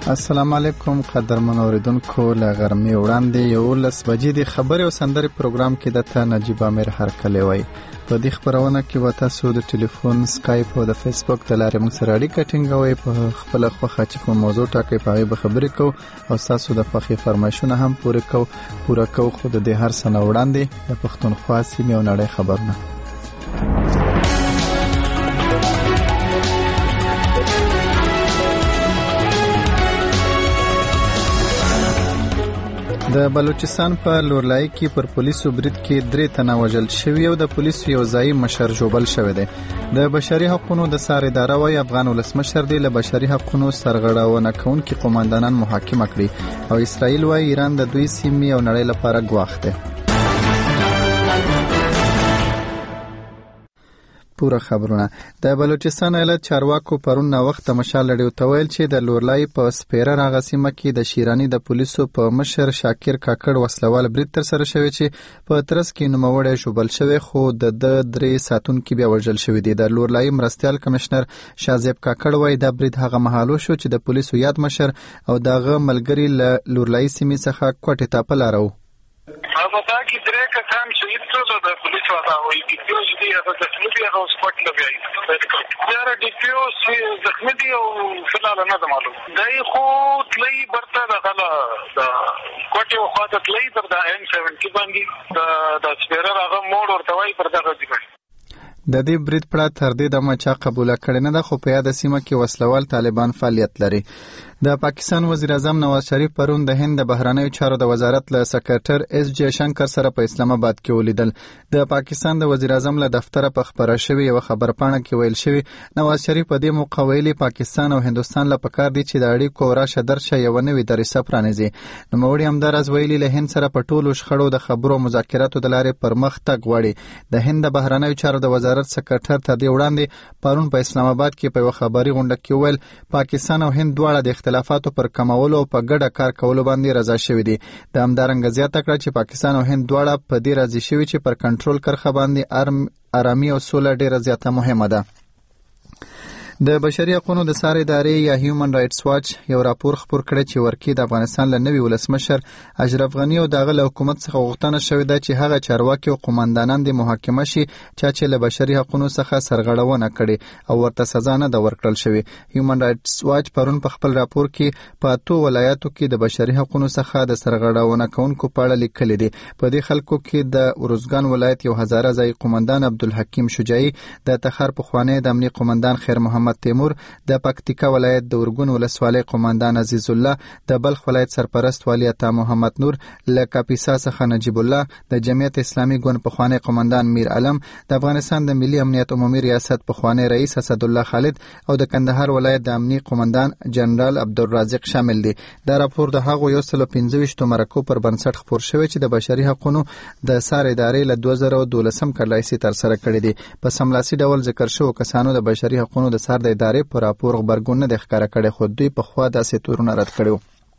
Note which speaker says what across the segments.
Speaker 1: السلام علیکم قدرمن اوریدونکو، له غرمې وړاندې 11 بجې د خبرې او سندرې پروګرام کې د نجیب امیر هرکلی وای. په دې خبرونه کې به تاسو د ټلیفون، سکایپ او د فیسبوک د لارې موږ سره اړیکه ټینګوئ. په خپل خوښه چې کوم موضوع ټاکئ په هغې به خبرې کوو او تاسو د خوښې فرمایشونه هم پوره کوو. خو د دې هر څه نه وړاندې د پښتونخوا سیمې او نړۍ خبرونه. د بلوچستان په لورلای کې پر پولیسو برید کې 3 تنه وژل شوي او د پولیسو یو ځایي مشر ژوبل شوی دی. د بشري حقوقو د سار اداره وايي افغان ولسمشر دی له بشري حقوقو سرغړونه کوونکي قوماندانان محاکمه کړي او اسرائیل وايي ایران د دوی سیمې او نړۍ لپاره ګواښ دی. پوره خبرونه. د بلوچستان ایالت چارواکو پرون نا وخت مشال لړیو ته ویل چې د لورلای په سپیره راغسیمه کې د شیرانی د پولیسو په مشر شاکر کاکړ وسلوال برید تر سره شوی چې په ترس کې نوموړی ژوبل شوی، خو د 3 ساتونکو بیا وژل شوی دی. د لورلای مرستيال کمشنر شازیب کاکړ وایي دا برید هغه مهالو شو چې د پولیسو یاد مشر او دغه ملګری له لورلای سیمې څخه کوټه ته پلارو.
Speaker 2: هغه کی درې کسان شهید شول د پولیسو هغه دی چې هغه زخمي دي، هغه سپټ لګي دا ډي پی او زخمي دي او فلال نه معلوم دی، خو تلې برته د غلا د کوټه خو د تلې پر د M70 باندې د سپیرر هغه موډ ورته وای پر دغه ځای.
Speaker 1: د دې برید پړه تر دې دمه چا قبول کړي نه ده، خو په یاد سیمه کې وسلوال طالبان فعالیت لري. د پاکستان وزیر اعظم نواز شریف پرون د هند د بهرنیو چارو د وزارت له سکرټر اس جی شنکر سره په اسلام آباد کې ولیدل. د پاکستان د وزیر اعظم له دفتره په خبره شوی یو خبرپاڼه کې ویل شوی نواز شریف په دې موقع ویلي پاکستان او هندستان له پکار دي چې د اړیکو راشه درشه یو نوې درسه پرانیزي. نوموړي همدارز ویلي له هند سره په ټولو شخړو د خبرو مذاکراتو د لارې پرمختګ غواړي. د هند د بهرنیو چارو د وزارت سکرټر ته دی وړاندې پرون په اسلام آباد کې په خبري غونډه کې ویل پاکستان او هند دواړه د اختلافاتو پر کمولو او په ګډه کار کولو باندې رضا شوي دي. د همدارنګه زیاته کړه چې پاکستان او هند دواړه په دې راضي شوي چې پر کنټرول کرخه باندې آرامي او سوله ډیره زیاته مهمه ده. د بشري حقوقو د سار ادارې یا هیومن رائټس واچ یو راپور خپور کړی چې ورکی د افغانستان له نوي ولسمشر اشرف غنی او دغه له حکومت څخه غوښتنه شوې ده چې هغه چارواکي او قوماندانان د محاکمه شي چې له بشري حقوقو څخه سرغړونه کړي او ورته سزا نه ده ورکړل شوې. هیومن رائټس واچ پرون په خپل راپور کې په 2 ولایتو کې د بشري حقوقو څخه د سرغړونه کوونکو په اړه لیکلي دي. په دې خلکو کې د ورزګان ولایت یو هزاره ځای قوماندان عبدالحکیم شجاعي، د تخار پخوانی د امنیه قوماندان خیر محمد تیمور، د پکتیکا ولایت د ورګون ولسوالۍ قوماندان عزیز الله، د بلخ ولایت سرپرست والی عطا محمد نور، له کاپیسا څخه نجیب الله، د جمعیت اسلامي ګوند پخوانی قوماندان میر علم، د افغانستان د ملي امنیت عمومي ریاست پخوانی رئیس اسد الله خالد او د کندهار ولایت د امنیه قوماندان جنرال عبدالرازق شامل دي. دا راپور د هغو 125 مرکو پر بنسټ خپور شوی چې د بشري حقوقو د سار ادارې له 2012 کال راهیسې تر سره کړی دي. په سملاسي ډول ذکر شوی کسانو د بشري حقوقو د سار د ادارې پر راپور خبرګون نه ښکاره کړي، خو دوی په خوا داسې تورونه رد کړي.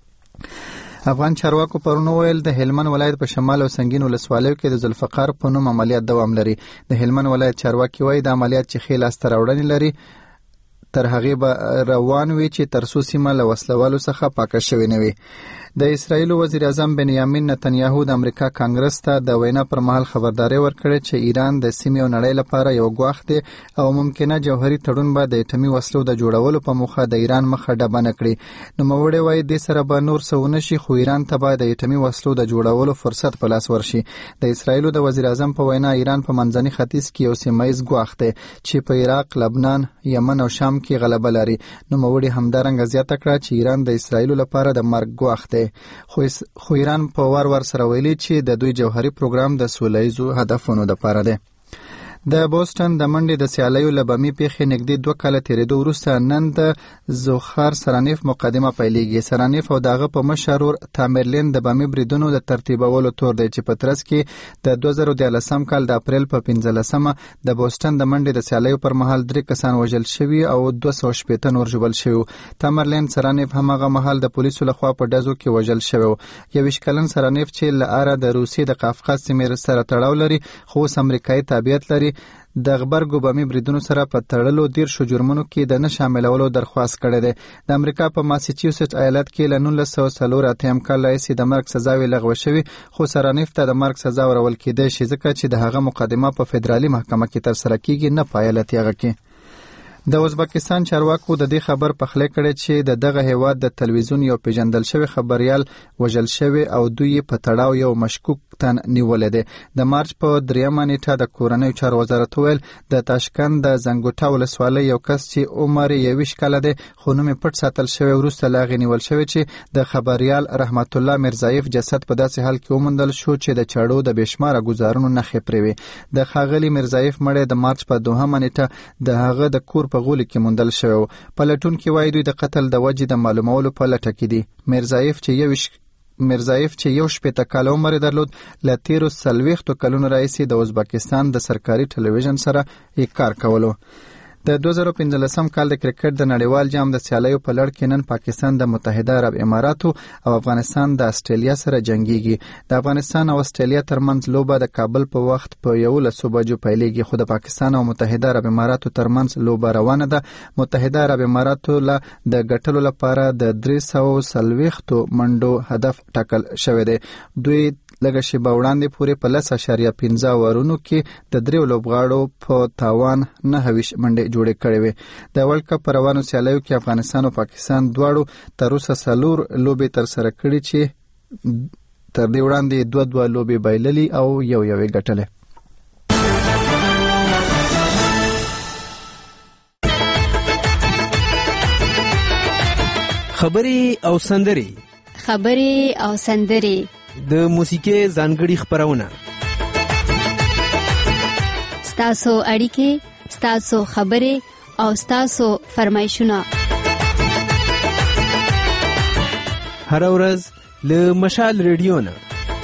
Speaker 1: افغان چارواکو پرون ویل د هلمند ولایت په شمال او سنگین ولسوالیو کې د ذوالفقار په نوم عملیات دوام لري. د هلمند ولایت چارواکي وایي د عملیات چې خیل استراوړنی لري تر هغه به روان وي چې ترسو سیمه له وسلوالو څخه پاکه شوی نه وي. د اسرائیل وزیر اعظم بنیامین نتنیاهو د امریکا کانګرس ته د وینا پر مهال خبرداري ورکړه چې ایران د سیمې او نړۍ لپاره یو ګواښ دی او ممکنه جوهري تړون به د اټومي وسلو د جوړولو په موخه د ایران مخه ډبه نه کړي. نوموړی وایي د سره به نور څه ونه شي، خو ایران ته به د اټومي وسلو د جوړولو فرصت په لاس ورشي. د اسرائیل د وزیر اعظم په وینا ایران په منځني ختیځ کې یو سیمایي ګواښ دی چې په عراق، لبنان، یمن او شام کې غلبه لري. نوموړی همدارنګه زیاته کړه چې ایران د اسرائیل لپاره د مرګ ګواښ دی. خو ایران په وار سره ویلي چې د دوی جوهري پروګرام د سولهییزو هدفونو لپاره دی. د بوسټن د منډې د سیالیو له بمي پیښې نږدې 2 کاله تیریدو وروسته نن د زوخار سرانیف مقدمه پیلېږي. سرانیف او دغه په مشرور تامرلین د بمي بریدونو د ترتیبولو تور دی چې په ترڅ کې د 2013 کال د اپریل په 15مه د بوسټن د منډې د سیالیو پر مهال 3 کسان وژل شوي او 280 نور ژوبل شوي. تامرلین سرانیف همغه مهال د پولیسو لخوا په ډزو کې وژل شوی. 21 کلن سرانیف چې له اره د روسیې د قافقاز سیمې سره تړاو لري خو اوس امریکایي تابعیت لري کې د غبرګو بمي بریدونو سره په تړلو 13 جرمونو کې د نه شاملولو درخواست کړی دی. د امریکا په ماساچوسټ ایالت کې له 1984 کال راهیسې د مرګ سزاوي لغوه شوې، خو سرانیف ته د مرګ سزا ورول کېدای شي ځکه چې د هغه مقدمه په فدرالي محکمه کې ترسره کیږي نه په ایالتي هغه کې. د ازبکستان چارواکو د دې خبر پخلی کړی چې دغه هیواد د تلویزیون یو پیژندل شوی خبريال وژل شوی او دوی په تړاو یو مشکوک تن نیولې ده. د مارچ په 3 نیټه د کورنۍ چارو وزارت ویل د تاشکند د زنګوټه ولسوالۍ یو کس چې عمر 21 کاله ده خو نوم پټ ساتل شوی وروسته لاغې نیول شوی چې د خبريال رحمت الله میرزایف جسد په داسې حال کې ومندل شو چې د چاړو د بشماره گزارونو نخې پرې وي. د خاغلی میرزایف مړی د مارچ په 2 نیټه د هغه د کور په غولي کې موندل شوی. پلټون کې وایي دوی د قتل د وجې د معلومولو په لټه کې دي. میرزایف چې یو شپېته کاله عمر درلود له 13 کلونو راهیسې د ازبکستان د سرکاري ټلویزیون سره یې کار کولو. د 2015 کال د کرکټ د نړیوال جام د سیالیو په لړ کې نن پاکستان د متحده عرب اماراتو او افغانستان د استرالیا سره جنگيږي. د افغانستان او استرالیا ترمنځ لوبه د کابل په وخت په 11 بجو پیلېږي، خو د پاکستان او متحده عرب اماراتو ترمنځ لوبه روانه ده. متحده عرب اماراتو له د ګټلو لپاره د 340 منډو هدف ټاکل شوی دی. دوی لږه شیبه وړاندې پورې په 10.15 اورونو کې د 3 لوبغاړو په تاوان 9 منډې جوړې کړې وې. د ورلد کپ په روانو سیالیو کې افغانستان او پاکستان دواړو تر اوسه 4 لوبې ترسره کړې چې تر دې وړاندې 2 لوبې بایللې او یو ګټلې.
Speaker 3: خبرې او سندرې
Speaker 4: د موسیقي ځانګړي خبرونه،
Speaker 3: ستاسو اړیکې، ستاسو خبرې او ستاسو فرمایشونه
Speaker 4: هر ورځ له مشال ریډیو نه.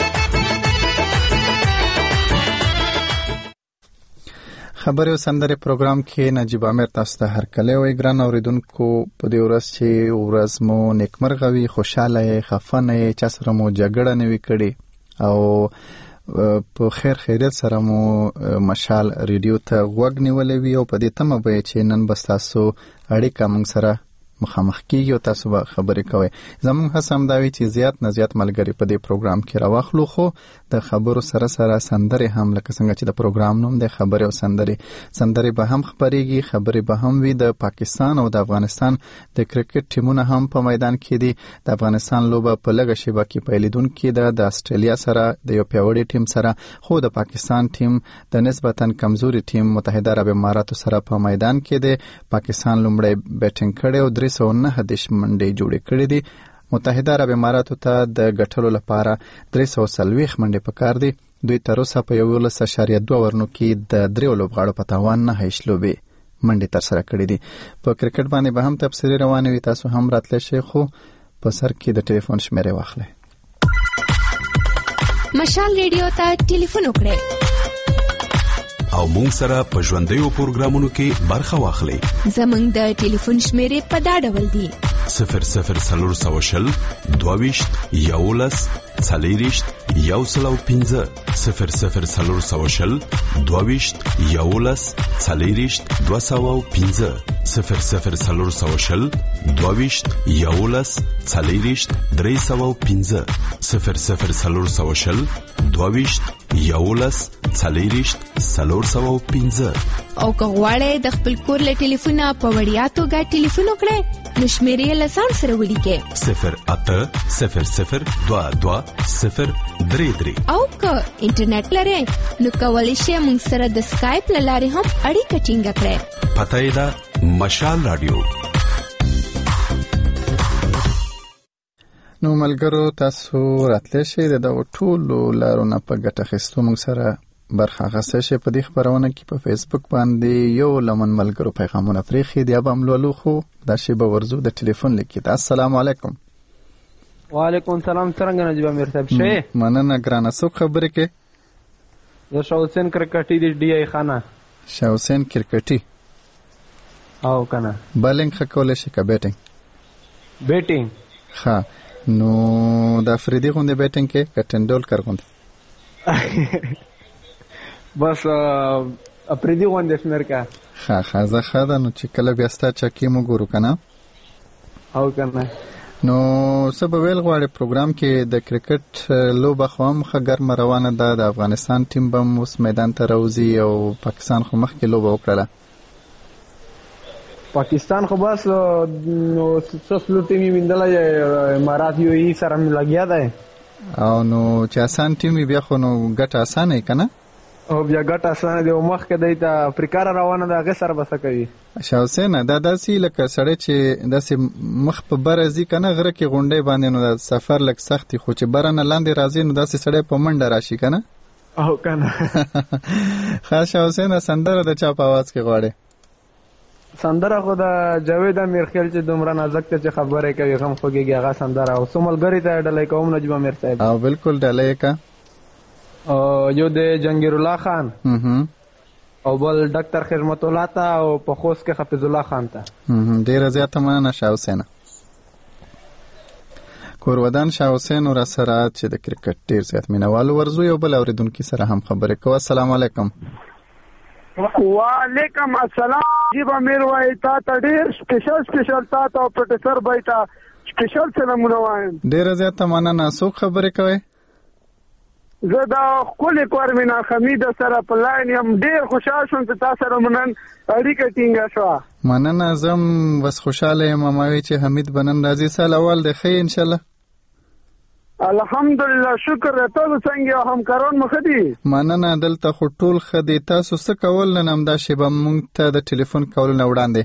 Speaker 1: خبرې او سندرې پروګرام کې نجیب عامر تاسو ته هرکلی وایي. ګران اوریدونکو، په دې ورځ چې ورځ مو نیکمرغه وي، خوشاله یې، خفه نه یې، چا سره مو جګړه نه وي کړې او په خیر خیریت سره مو مشال ریډیو ته غوږ نیولی وي او په دې تمه به چې نن به ستاسو اړیکه موږ سره مخامخ کیږي او تاسو به خبرې کوئ. زموږ هڅه همدا وي چې زیات نه زیات ملګري په دې پروګرام کې راواخلو، خو د خبرو سره سره سندرې هم لکه څنګه چې د پروګرام نوم دی خبرې او سندرې به هم خبرېږي. خبرې به هم وي. د پاکستان او د افغانستان د کرکټ ټیمونه هم په میدان کې دي. د افغانستان لوبه په لږه شیبه کې پیلېدونکې ده د استرالیا سره، د یو پیاوړي ټیم سره، خو د پاکستان ټیم د نسبتاً کمزوري ټیم متحده عرب اماراتو سره په میدان کې دی. پاکستان لومړی بیټینګ کړی او 319 منډې جوړې کړې دي. متحده عرب اماراتو ته د ګټلو لپاره 340 منډې پکار دي. دوی تر اوسه په 11.2 اورونو کې د 3 لوبغاړو په تاوان 9 لوبې منډې ترسره کړې دي. په کرکټ باندې به هم تبصرې روانې وي. تاسو هم راتلی شئ، خو په سر کې د ټلیفون شمیرې واخلئ.
Speaker 3: مشال ریډیو ته ټلیفون وکړئ
Speaker 5: او مونږ سره په ژوندیو پروګرامونو کې برخه واخلئ.
Speaker 3: زمونږ د ټلیفون شمیرې په دا ډول دي:
Speaker 5: 0040 22 11 40 105 0040 22 11 40 205 0040 22 11 40 305 0040 22 11 40 305.
Speaker 3: او که غواړئ د خپل کور له ټلیفونه په وړیا توګه ټلیفون وکړئ نو شمیرې له ځان سره ولیکئ
Speaker 5: 0800 22 033.
Speaker 3: او که انټرنیټ لرئ نو کولی شئ موږ سره د سکایپ له لارې هم اړیکه ټینګه کړئ.
Speaker 5: پته یې ده مشال رادیو.
Speaker 1: نو ملګرو، تاسو راتلی شئ د دغو ټولو لارو نه په ګټه اخیستو موږ سره برخه اخیستی شئ. په دې خپرونه کې په فیسبوک باندې یو لمن ملګرو پیغامونه پرېښي دي، به هم لولو، خو دا شیبه ورځو د ټلیفون لیکي. السلام علیکم.
Speaker 6: وعلیکم السلام. څنګه نجیب امیر صاحب شئ؟
Speaker 1: مننه ګرانه. څوک خبرې کوي؟
Speaker 6: زه شاه حسین کرکټي دی ډي آی خانه.
Speaker 1: شاه حسین کرکټي
Speaker 6: او کنه
Speaker 1: بالینګ ښه کولی شي که بیټینګ؟
Speaker 6: بیټینګ.
Speaker 1: ښه، نو د افریدي غوندې بیټینګ کې که ټنډولکر غوندې؟
Speaker 6: بس اپریدي غونډه شمیر کا
Speaker 1: ښه زه ښه ده نو چې کله بیا ستا چکې مو ګورو که نه
Speaker 6: او که نه
Speaker 1: نو څه به ویل غواړې پروګرام کې د کرکټ لوبه خو هم ښه ګرمه روانه ده د افغانستان ټیم به هم اوس میدان ته راوځي او پاکستان خو مخکې لوبه وکړله
Speaker 6: پاکستان خو بس نو څه فلو ټیم یې ویندلی امارات یو ای سره مې لګیا دی
Speaker 1: او نو چې آسان ټیم وي بیا خو نو ګټه اسانه یې که نه
Speaker 6: او بیا ګټه اسانه دی او مخکې دی ته افریقا را روانه ده هغې سره به څه کوي
Speaker 1: شاه حسینه دا داسې لکه سړی چې داسې مخ په بره ځي که نه غره کې غونډۍ باندې نو د سفر لږ سخت وي خو چې بره نه لاندې راځي نو داسې سړی په منډه راشي که نه
Speaker 6: او که نه
Speaker 1: ښه شاه حسینه سندره د چا په اواز کې غواړې
Speaker 6: سندره خو د جاوید امیرخیل چې دومره نازک ته چې خبرې کوي غم خوږېږي هغه سندره او څو ملګري ته ډالۍ کوم نجیب امیر صاحب
Speaker 1: او بالکل ډالۍ یې که
Speaker 6: یو د جنگیر الله خان او بل ډاکټر خدمت الله ته او په خوست کې حفیظ الله خان ته
Speaker 1: ډېره زیاته مننه شاه حسینه کورودان شاه حسین را سره چې د کرکټ ډېر زیات مینوالو ورزو یو بل اورېدونکي سره هم خبرې کوو السلام علیکم
Speaker 2: وعلیکم السلام نجیب امیر وای تا ته ډېر سپیشل تا ته او پروفیسر بای ته سپیشل سلامونه وایم
Speaker 1: ډېره زیاته مننه څوک خبرې کوئ
Speaker 2: زه د ښکلې کورمینا حمیده سره په لاین یم ډېر خوشحال شوم چې تا سره نن اړیکه ټینګه شوه
Speaker 1: مننه زه هم بس خوشحاله یم ما وی چې حمید به نن راځي سال اول دی ښه انشاءالله
Speaker 2: الحمدلله شکر دی تاسو څنګه یو همکاران مو ښه دي
Speaker 1: مننه دلته خو ټول ښه دي تاسو څه کول نن همدا شیبه موږ ته د ټلیفون کولو نه وړاندې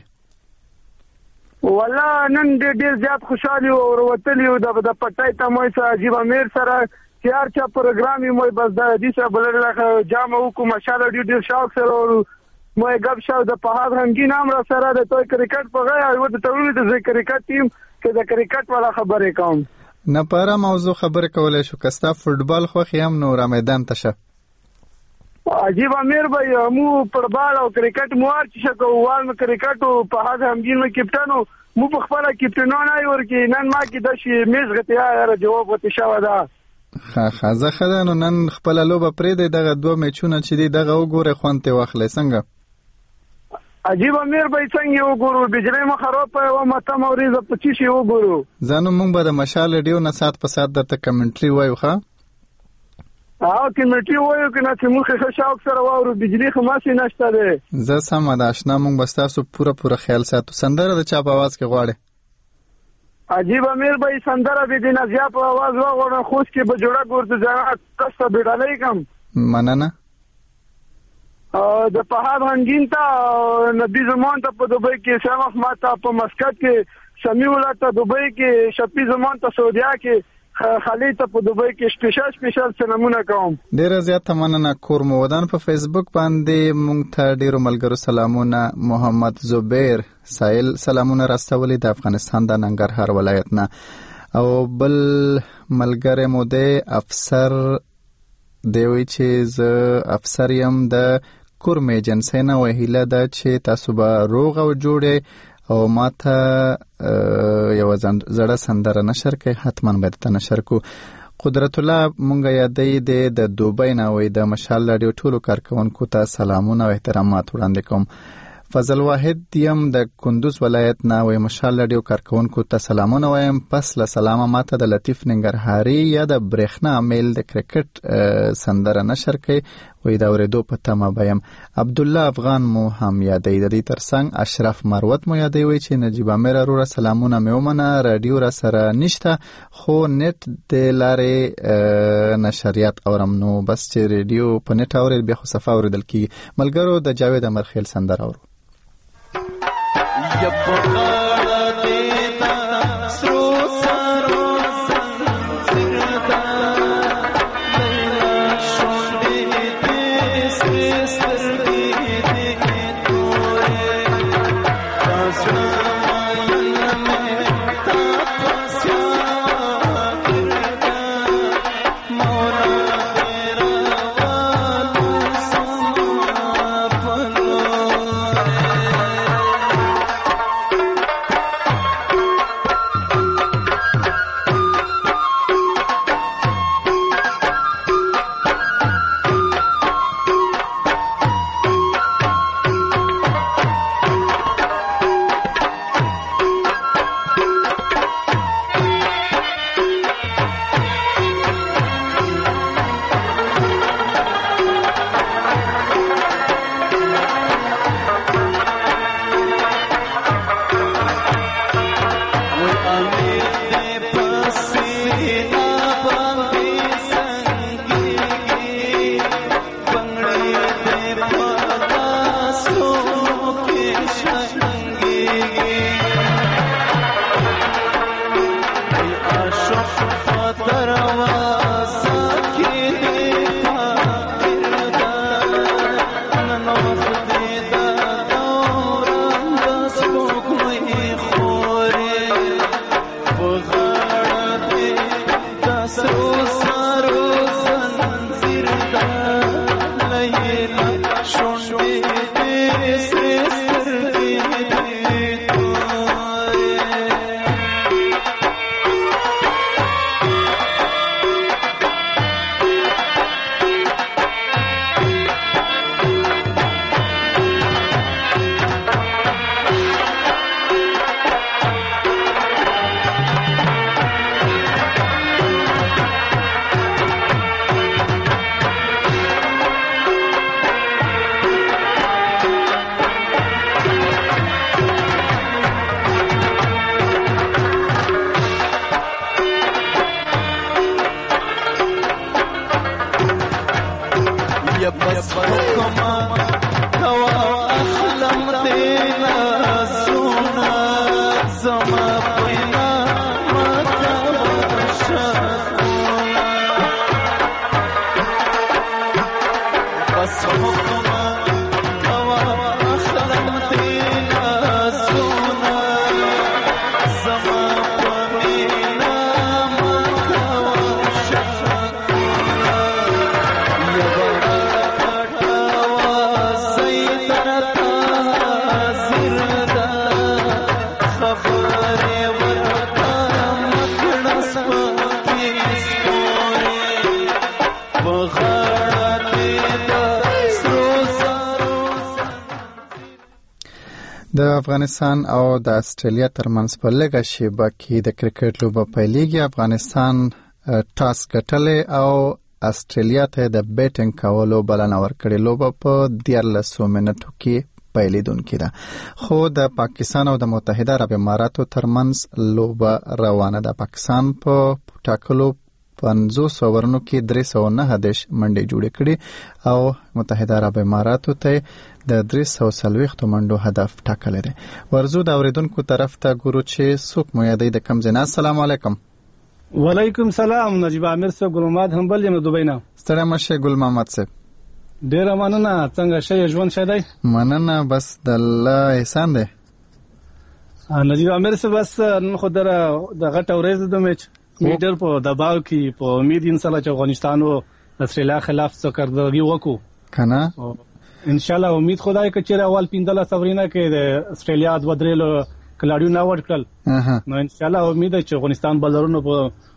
Speaker 2: والله نن ډېر زیات خوشحال یو او وروتلي یو د پټۍ تموی سره عجیب امیر سره چې هر چا پروګرام یې موی بس د حدیث بلل جامه وکړو ماشاءالله ډېر شوق سره ورو موی ګپ شپ د فهد غمګین هم را سره د توی کرکټ په غیا او د تړلو د کرکټ ټیم چې د کرکټ والا خبرې کوم
Speaker 1: نه پاره موضوع خبرې کولای شو که ستا فوټبال خوښ یم نو را میدان ته شه
Speaker 2: عجیب امیر بھائی مو فوټبال او کرکټ مو هر څه کوو وال مو کرکټ او فهد غمګین مو کپټانو مو په خپل کپټانونه ورکې نن ما کې د شي میز غتیا جواب وته شو دا
Speaker 1: ښه زه ښه ده نو نن خپله لوبه پرېږدئ دغه دوه میچونه چې دي دغه وګورئ خوند ترې واخلئ څنګه
Speaker 2: عجیب امیر بھائی څنګه وګورو بجلی مو خراب په ماتم او ریزه په چی شي وګورو
Speaker 1: ځانو موږ به د مشال ریډیو نه سات په سات درته کمنټري وایو ښه
Speaker 2: او کمنټري وایو که نه چې موږ ښه شوق سره واورو بجلی خو ماسې نشته دی
Speaker 1: زه سمه ده اشنا موږ به ستاسو پوره خیال ساتو سندره د چا په اواز کې غواړې
Speaker 2: عجیب امیر بھائی سندره به دینه زیا په आवाज وغوړم خوش کې به جوړه ګورته ځان کسته بیډالای کم
Speaker 1: مننه
Speaker 2: د فهد غمګین ته نبی زمان ته په دوبۍ کې شاه احمد ته په مسقط کې سمیع الله ته دوبۍ کې شفیع زمان ته سعودیا کې خالد ته په دوبۍ کې سپیشل سلامونه کوم
Speaker 1: ډیره زیاته مننه کورمودان په فیسبوک باندې مونږ ته ډیرو ملګرو سلامونه محمد زبیر سایل سلامونه راستولي د افغانستان د ننګرهار ولایت نه او بل ملګری مو دی افسر دیوی چې زه افسر یم د کورم ایجنسی نه وهیله ده چې تاسو به روغ او جوړې او ما ته یو زړه سندره نشر کوي حتما باید ته نشر کو قدرت الله مونږ یادې د دوبۍ نه وای د مشال راډیو ټولو کارکونکو ته سلامونه او احترامات وړاندې کوم فضل واحد یم د کندوز ولایت نه وای مشال راډیو کارکونکو ته سلامونه وایم پس له سلامه ماته د لطیف ننګرهاري یا د برېښنا میل د کرکټ سندره نشر کوي وای دا اورېدو په تمه بیم عبد الله افغان مو هم یادې د دې ترڅنګ اشرف مروت مو یادې وای چې نجیب امیر وروره سلامونه مې ومنه راډیو را سره نشته خو نت د لارې نشریات اورم نو بس چې راډیو په نت اورې بیا خو صفه اوریدل کیږي ملګرو د جاوید امرخیل سندره اورو
Speaker 7: یا بس حکما کوا اخلم دینا سونا زما پینا ماتا شاکونا بس حکما کوا اخلم دینا سونا زما پینا ماتا شاکونا یا
Speaker 1: د افغانستان او د استرالیا ترمنځ په لږه شیبه کې د کرکټ لوبه پیلېږي. افغانستان ټاس ګټلی او استرالیا ته د بیټینګ کولو بلنه ورکړې. لوبه په 13 منټو کې پیلېدونکې ده، خو د پاکستان او د متحده عرب اماراتو ترمنځ لوبه روانه ده. پاکستان په ټاکلو 50 اورونو کې 309 منډې جوړې کړې او متحده عرب اماراتو ته د 340 منډو هدف ټاکلی دی. ورزو د اوریدونکو طرف ته ګورو چې څوک مو یادوي د کوم ځای نه. السلام علیکم.
Speaker 8: وعلیکم سلام. نجیب عامر صاحب ګل محمد هم بل یم دوبۍ نه.
Speaker 1: ستړی مه شئ ګل محمد صاحب.
Speaker 8: ډېره مننه. څنګه شئ؟ ژوند ښه دی؟
Speaker 1: مننه، بس د الله احسان دی.
Speaker 8: نجیب عامر صاحب بس نن خو د غټه ورځ د میچ میډر په دباو کې په امید ان شاء الله چې افغانستان او استرالیا خلاف څه کاردګي وکړو کنه. ان شاء الله امید خدای که چیرې اول 15 سورینه کې د استرالیا د ودرېلو کلاډیو نه ورکړل نو ان شاء الله امید چې افغانستان بلرونو په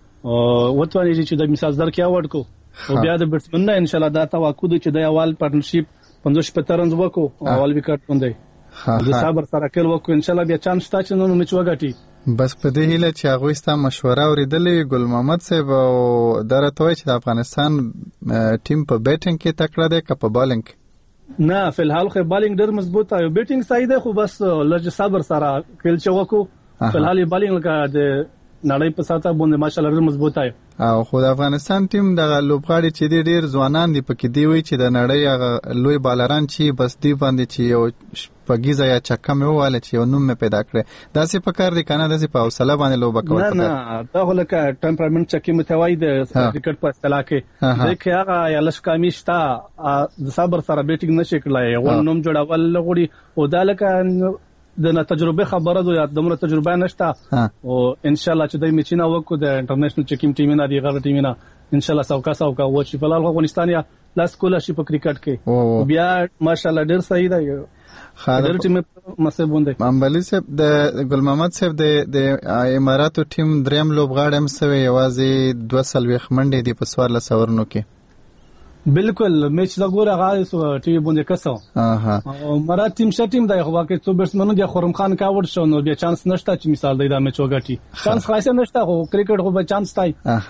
Speaker 8: وټوانې چې د مثال درکې ورکو او بیا د بیټسمن نه ان شاء الله دا توقع ده چې د اول پارتنرشپ 15 رنز وکړو اول وکټ باندې د صبر سره کول وکړو ان شاء الله بیا چانس شته چې نو میچ وګټي.
Speaker 1: بس په دې هیله چې هغه ستا مشوره اوریدلې ګل محمد صاحب او درته وایي چې د افغانستان ټیم په بیټینګ کې تکړه دی که په بالینګ؟
Speaker 8: نه فلحال خو بالینګ ډېر مضبوط دی، بیټینګ صحیح دی، خو بس لږ صبر سره کول چې وکړو. فلحال بالینګ کا د نړۍ په ساته باندې ماشاءالله ډېر مضبوط دی. او
Speaker 1: خو د افغانستان ټیم د لوبغاړي چې ډېر ځوانان دي پکې دی وي چې د نړۍ هغه لوی بالران چې بس دی باندې چې یو پګیزه یا چکه مې وواله چې یو نوم مې پیدا کړی. داسې په کار دی کنه، داسې په حوصله باندې لوبه کول پکار.
Speaker 8: نه دا خو لکه ټمپرامنټ چکه متوای د کرکټ په اصطلاح کې ځکه هغه یا لږ کمی شته د صبر سره بیټینګ نشي کولای یو نوم جوړول لغړي او دا لکه د تجربه خبره ده یا دمره تجربه نشته او ان شاء الله چې د میچینه وکړو د انټرنیشنل چکیم ټیمینه دی غره ټیمینه ان شاء الله سوکا و چې په لال افغانستان یا لاس کولرشپ په کرکټ کې بیا ماشاءالله ډېر صحیح دی. خاطر ټیم مسه بونده
Speaker 1: امبلی صاحب د ګل محمد صاحب د اماراتو ټیم دریم لوبغاړی هم سوی یوازې 240 منډې دی په 14 اورونو کې.
Speaker 8: بالکل میچ دا ګوره غاړي سو ټي وي باندې کسو مراد ټیم شټیم دی خو واکه څو بیټسمنو د خرم خان کاوډ شو نو بیا چانس نشته چې مثال دی دا میچ وګټي. چانس خاصه نشته خو کرکټ خو به چانس تای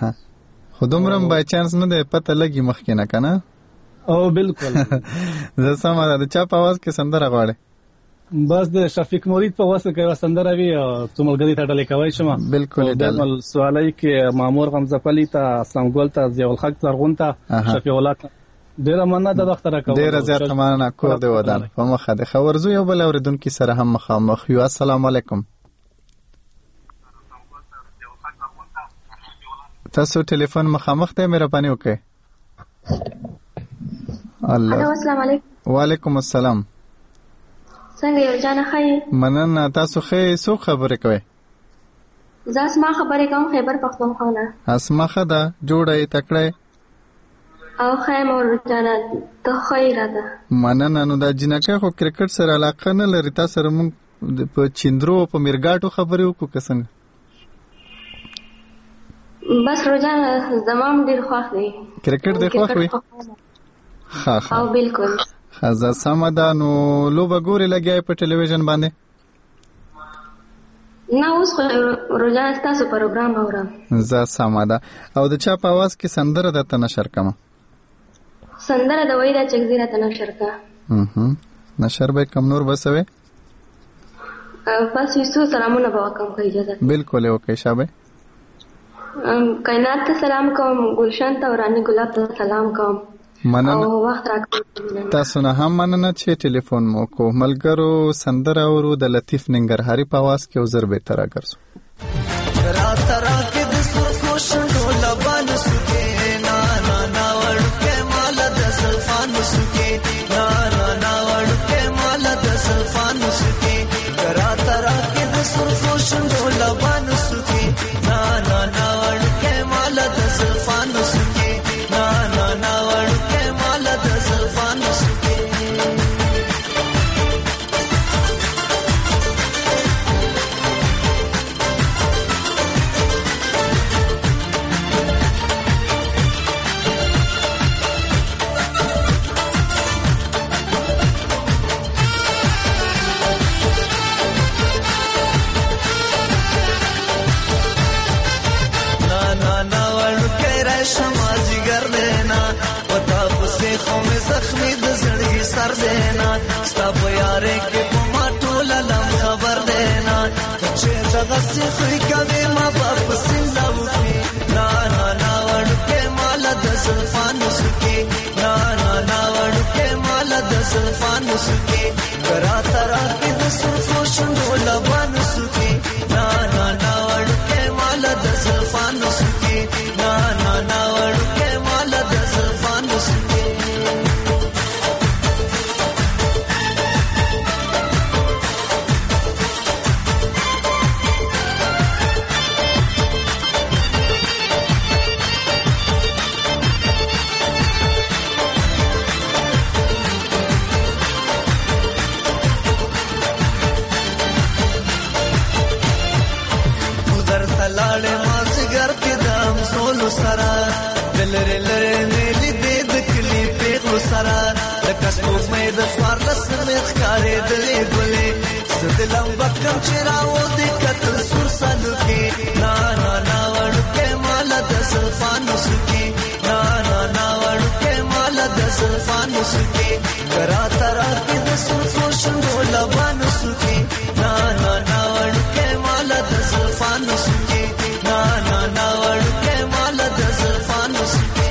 Speaker 1: خو دومره بای چانس نه دی پته لګي مخکې نه کنه.
Speaker 8: او بالکل
Speaker 1: زه سم دا چا په आवाज کې سندره غواړي؟
Speaker 8: بس د شفیق مرید په واسطه کې سندره وی څوملګری ته ډلې کوي شمه.
Speaker 1: بالکل
Speaker 8: د سوالای کې مامور غمزه پلی ته اسلام ګل ته ضیاء الحق زرغون ته شفیع الله ډیر مننه د وخت راکوم.
Speaker 1: ډیر زیات مننه کور دی ودان په مخه د خبرزو یو بل اوریدونکو سره هم مخامخ یو. السلام علیکم. تاسو ټلیفون مخامخ ته مهرباني وکړئ. الله
Speaker 9: السلام علیکم.
Speaker 1: وعلیکم السلام.
Speaker 9: څنګه یو جان خای؟
Speaker 1: مننه. تاسو خې څو خبرې کوي؟
Speaker 9: زه اسما خبرې کوم خیبر پختونخوا نه.
Speaker 1: اسما خدا جوړه تکړه
Speaker 9: او خیم اور جان ته خیره ده.
Speaker 1: مننه. نو دا جنکه خو کرکټ سره علاقه نه لري، تاسو سره مونږ په چیندرو په میرګاټو خبرې وکړو که څنګه؟
Speaker 9: بس روزان زمام ډیر خوښ دی
Speaker 1: کرکټ دی خوښ وي. ها
Speaker 9: او بالکل
Speaker 1: خزه سمدا. نو لوبه ګوري لګیای په ټلویزیون باندې؟
Speaker 9: نه اوس خو روزان تاسو پروګرام اورم.
Speaker 1: زه سمدا. او د چا په आवाज کې سندره درته نشر کما؟
Speaker 9: سندره د وایدا چګزیره ته نشر کا.
Speaker 1: نشر به کم نور بسوي؟
Speaker 9: بس یسو سلامونه به کوم کوي اجازه.
Speaker 1: بالکل اوکے شابه.
Speaker 9: کائنات ته سلام کوم، گلشن ته ورانی ګلاب ته سلام کوم، او وخت راکړی.
Speaker 1: تاسو نه هم مننه چې ټلیفون مو کو. ملګرو سندره اورو د لطیف ننګرهاري په आवाज کې وزر به تر راګرځو.
Speaker 7: رات رات کې د سرخو شندو لبان سکه نا نا نا ورکه مال د زلفان سکه نا نا نا ورکه مال د زلفان سکه رات رات کې د سرخو شندو لبان سکه نا نا نا ورکه مال د زلفان سکه نا نا نا ورکه مال د زلفان سکه. زخمی د زړګي سر دینا ستا په یارې کې په ما ټول لم خبر دینا چې دغه سخی کوي ما په سیندا وکي نا نا نا ورکه مال د زلفان سکي نا نا نا ورکه مال د زلفان سکي کرا ترا کې د سرخو شندو لبان سکي نا نا نا ورکه مال د زلفان سکي نا نا نا ورکه مال د زلفان سکي. لاړې ما سګر کې دم سولو سره دلره لره ملي دې د کلی پیغلو سره د کسبو مې د فار لسمه ښکارې دلې ګلې سدلم وکم چې راو دې کتل سر سالو کې نا نا نا ورکه مال د زلفان سکي نا نا نا ورکه مال د زلفان سکي کرا ترا کې د سرخو شندو لبان سکي نا نا نا ورکه مال د زلفان سکي نا نا نا ورکه مال د زلفان سکي.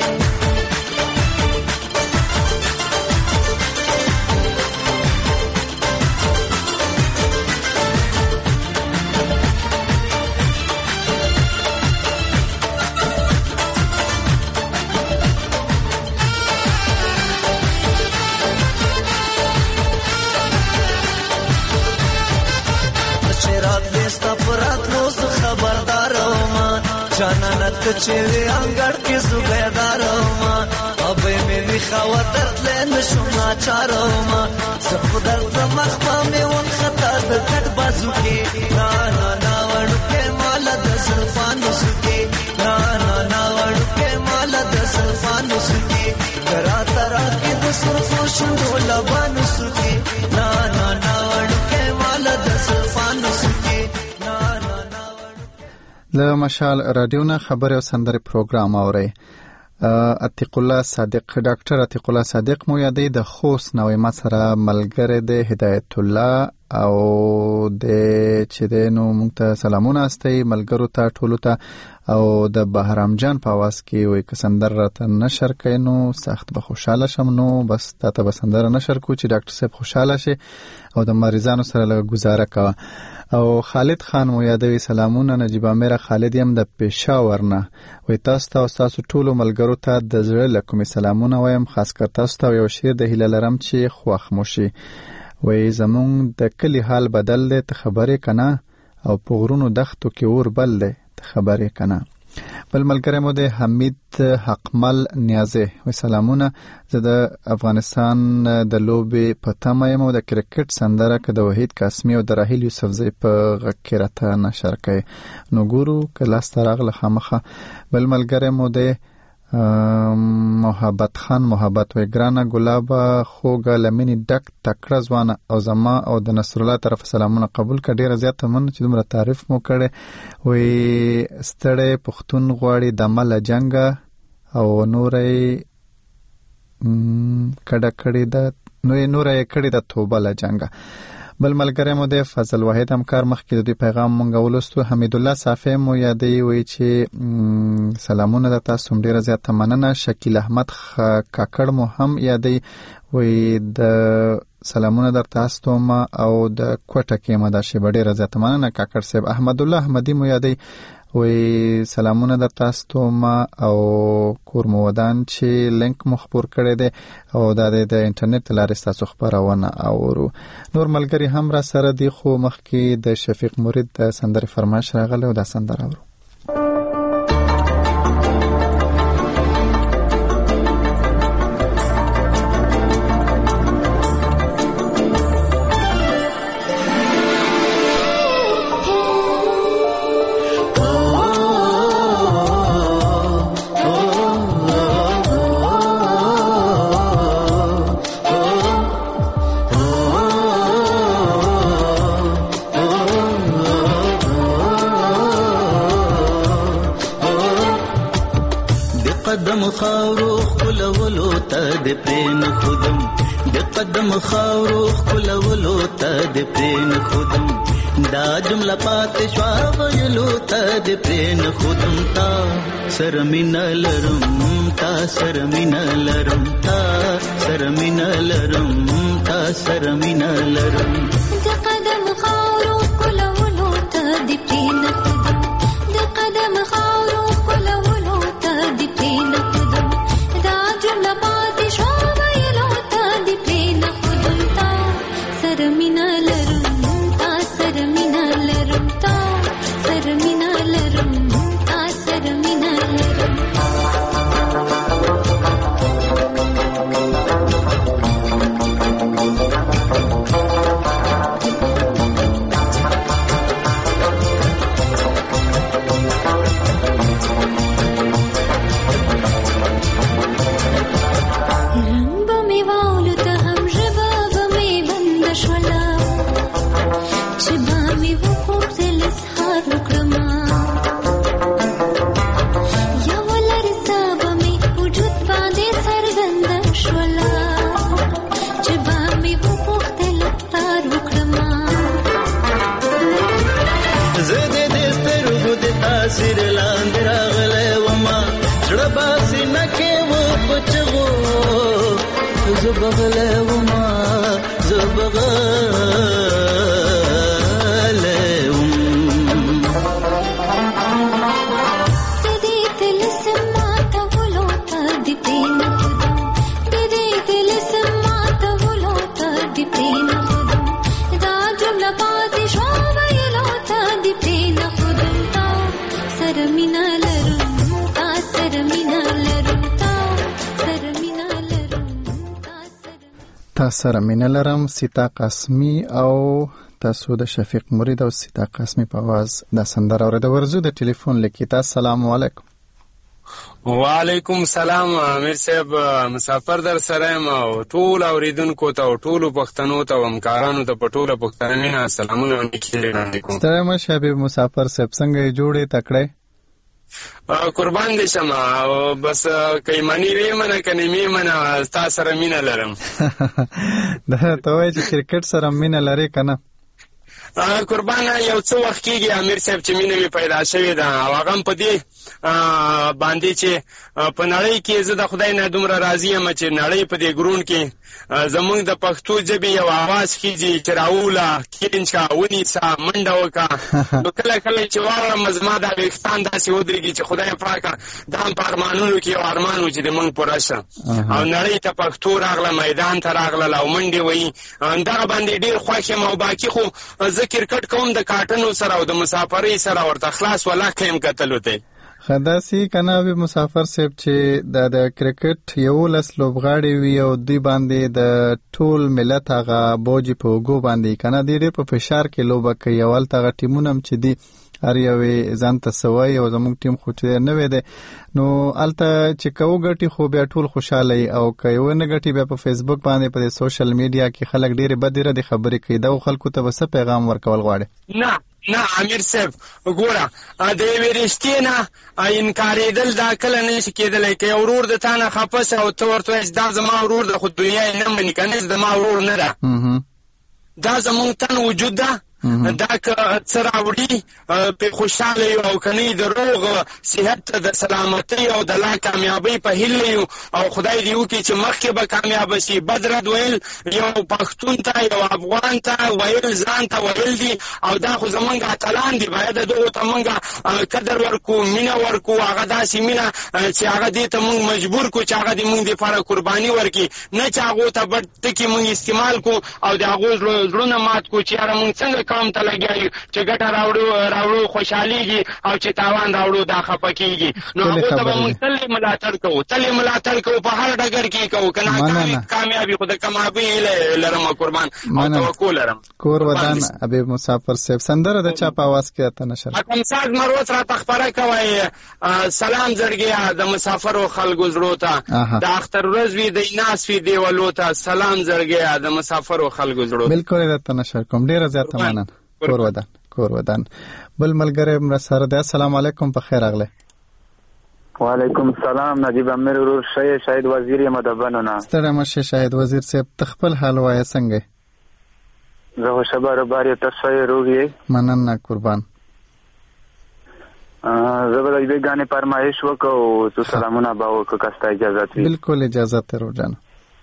Speaker 7: جانانت چیرې انګړ کې زوګیدارو ما ابې مې وی خاطر لن شوما چارو ما زخدر زمخ په مې ون خطا د کټ بازو کې نا نا نا ورکه مال د زلفان سکي نا نا نا ورکه مال د زلفان سکي کرا ترا کې د سرخو شندو لبان سکي نا نا نا ورکه مال د زلفان سکي نا نا نا.
Speaker 1: له مشال رادیو نه خبر او سندره پروګرام اوري. عتیق الله صادق ډاکټر عتیق الله صادق مو یادې د خوست نوې ما سره ملګری د هدایت الله او د چې دینو مونږ ته سلامونه استي ملګرو ته ټولو ته او د بهرام جان په आवाज کې وې ک سندر راته نشر کینو سخت به خوشاله شم نو بس ته به سندر نشر کو چې ډاکټر صاحب خوشاله شي او د مریضانو سره له گزاره کا. او خالد خان مو یادوي سلامونه نجيب امیر خالد يم د پېښور نه وې تاسو ته او تاسو ټولو ملګرو ته د زړه له کومې سلامونه وایم خاص کر تاسو ته یو شعر د هیله لرم چې خوښ مو شي. وې زمونږ د کلی حال بدل دی ته خبرې کنه او په غرونو دښتو کې اور بل دی ته خبرې کنه. بل ملګری مو د حمید حقمل نیازه و سلامونه زه د افغانستان د لوبې په تمه یم او د کرکټ سندره که د وحید قاسمي او د راهیل یوسفزۍ په غږ کې راته نشر کوي نو ګورو که لاسته راغله خامخه. بل ملګری مو د محبت خان محبت و ګرانه ګلابه خوږه لمنې ډک تکړه ځوانه او زما او د نصر الله طرف سلامونه قبول کړه. ډیره زیاته من چې دومره تعریف مو کړي وې ستړی پښتون غواړي د مل جنگه او نورې کډه کړي د نورې کړي د توبه له جنگه بل ملګری مو د فضل واحد همکار مخکې د پیغام مونږ ولستو. حمید الله صافی مو یادې وی چې سلامونه د تاسو ډیره زیاته مننه. شکیل احمد کاکړ مو هم یادې وی د سلامونه در تاسو ما او د کوټه کې ما د شی ډیره زیاته مننه کاکړ صاحب. احمد الله احمدی مو یادې وی سلامونه در تاسو ما او کور مو ودان چې لینک مخبر کړی دی او د انټرنیټ لارې تاسو خبرونه اورو. نور ملګری هم را سره دی خو مخکې د شفیق مرید د سندره فرمایش راغله او د سندره اورو.
Speaker 10: خاورو خلولو ته د پرین خودم د قدم خاورو خلولو ته د پرین خودم دا جمله پات شوا ویلو ته د پرین خودم تا سرمین لرم تا سرمین لرم تا سرمین لرم تا سرمین لرم
Speaker 11: د قدم خاورو خلولو ته د پرین خودم د قدم خاورو خلولو ته د پرین
Speaker 1: سره مینه لرم سیتا قاسمی او تاسو د شفیق مرید او سیتا قاسمی په आवाज د سندره اوره د ورزو د ټلیفون لیکیتا. السلام علیکم.
Speaker 12: وعلیکم سلام امیر صاحب، مسافر در سره او ټول اوریدونکو ته او ټول پښتنو ته او همکارانو ته په ټوله پښتنه سلامونه وکړم.
Speaker 1: ستړی مشه حبیب مسافر صاحب، څنګه جوړې تکړه؟
Speaker 12: قربان دې شمه او بس کایمانی وی منه کني می منه تاسو سره مینه لرم.
Speaker 1: دا ته وایي چې کرکټ سره مینه لري کنه؟
Speaker 12: قربان یو څو وخت کېږي امیر صاحب چې مینه وی پیدا شوې ده او هغه په دې باندې چې په نړۍ کې زه د خدای نه دومره راضي یم چې نړۍ په دې ګرون کې زمونږ د پښتو ژبې یو आवाज کیږي چې راوله کینچا ونیسا منډه وکا نو کله کله چې واورم زما دا وختان داسې ودرېږي چې خدای پاک دا هم په ارمانونو کې یو ارمان و چې د موږ پوره شه او نړۍ ته پښتو راغله، میدان ته راغله او منډې وایي. دغه باندې ډېر خوښ یم او باقي خو زه کرکټ کوم د کاټنو سره او د مسافرۍ سره ورته خلاص ولاکه یم کتلو ته
Speaker 1: خداسي کنه به مسافر صاحب چې د کرکټ یو لس لوبغاړي وي او دوی باندې د ټول ملت هغه بوجي په وګو باندې کنه ډېر په فشار کې لوبه کوي. اول تاغه ټیمونه چې دي هر یو ځان ته سوای او زموږ ټیم خو چې نه وې ده نو الته چې کو غټي خو بیا ټول خوشاله او کوي نه غټي بیا په فیسبوک باندې په سوشل میډیا کې خلک ډېر بدره د خبرې کوي دا خلکو ته وسه پیغام ورکول غواړي.
Speaker 12: نه امیر صاحب ګوره د ویرشتي نه انکارېدل دا کله نشي کېدلی که ورور د تا نه خفه شه او ته ورته وایې دا زما ورور د خو دنیا یې نه مني که نه زما ورور نه ده دا زمونږ تن وجود ده دا که څه راوړي په خوشحاله یو او که نه د روغ صحت د سلامتۍ او د لا کامیابۍ په هیله یو او خدای دې وکړي چې مخکې به کامیابه شي. بد رد ویل یو پښتون ته یو افغان ته ویل ځان ته ویل دي او دا خو زمونږ اتلان دي. باید دغو ته مونږ قدر ورکو مینه ورکو هغه داسې مینه چې هغه دې ته مونږ مجبور کړو چې هغه دې مونږ دپاره قرباني ورکړي نه چې هغو ته بد ټکي مونږ استعمال کړو او د هغو زړونه مات کړو چې یاره مونږ څنګه قوم ته لګیا یو چې ګټه راوړو خوشحالېږي او چې تاوان راوړو دا خفه کېږي. نو هغو ته به مونږ تل ملاتړ کوو ملاتړ کوو په هر ډګر کې کوو که ناکامي کامیابي خو د کامیابۍ هیله لرم قربان او توقع لرم.
Speaker 1: کور ودان حبیب مسافر صاحب سندره د چا په اواز کې اته نشر
Speaker 12: اکمساز مروت راته خبره کوي سلام زړګیا د مسافرو خلکو زړو ته د اختر ورځ وي د ناس وي دیوالو ته سلام زړګیا د مسافرو خلکو زړو.
Speaker 1: بالکل راته نشر کوم ډیره زیاته مننه. کور ودان بل ملګری مر سره ده. السلام علیکم په خیر راغله.
Speaker 13: وعلیکم السلام نجیب امیر ورور شاهد وزیر یم د بنونه.
Speaker 1: ستړی مشه شاهد وزیر صاحب تخپل حال وای څنګه؟
Speaker 13: زه خو شبر باري تاسو یې روغی
Speaker 1: مننه قربان.
Speaker 13: زه به دې غانې فرمایش وکاو تو سلامونه باو که کاسته اجازه وي.
Speaker 1: بالکل اجازه ته روزانه.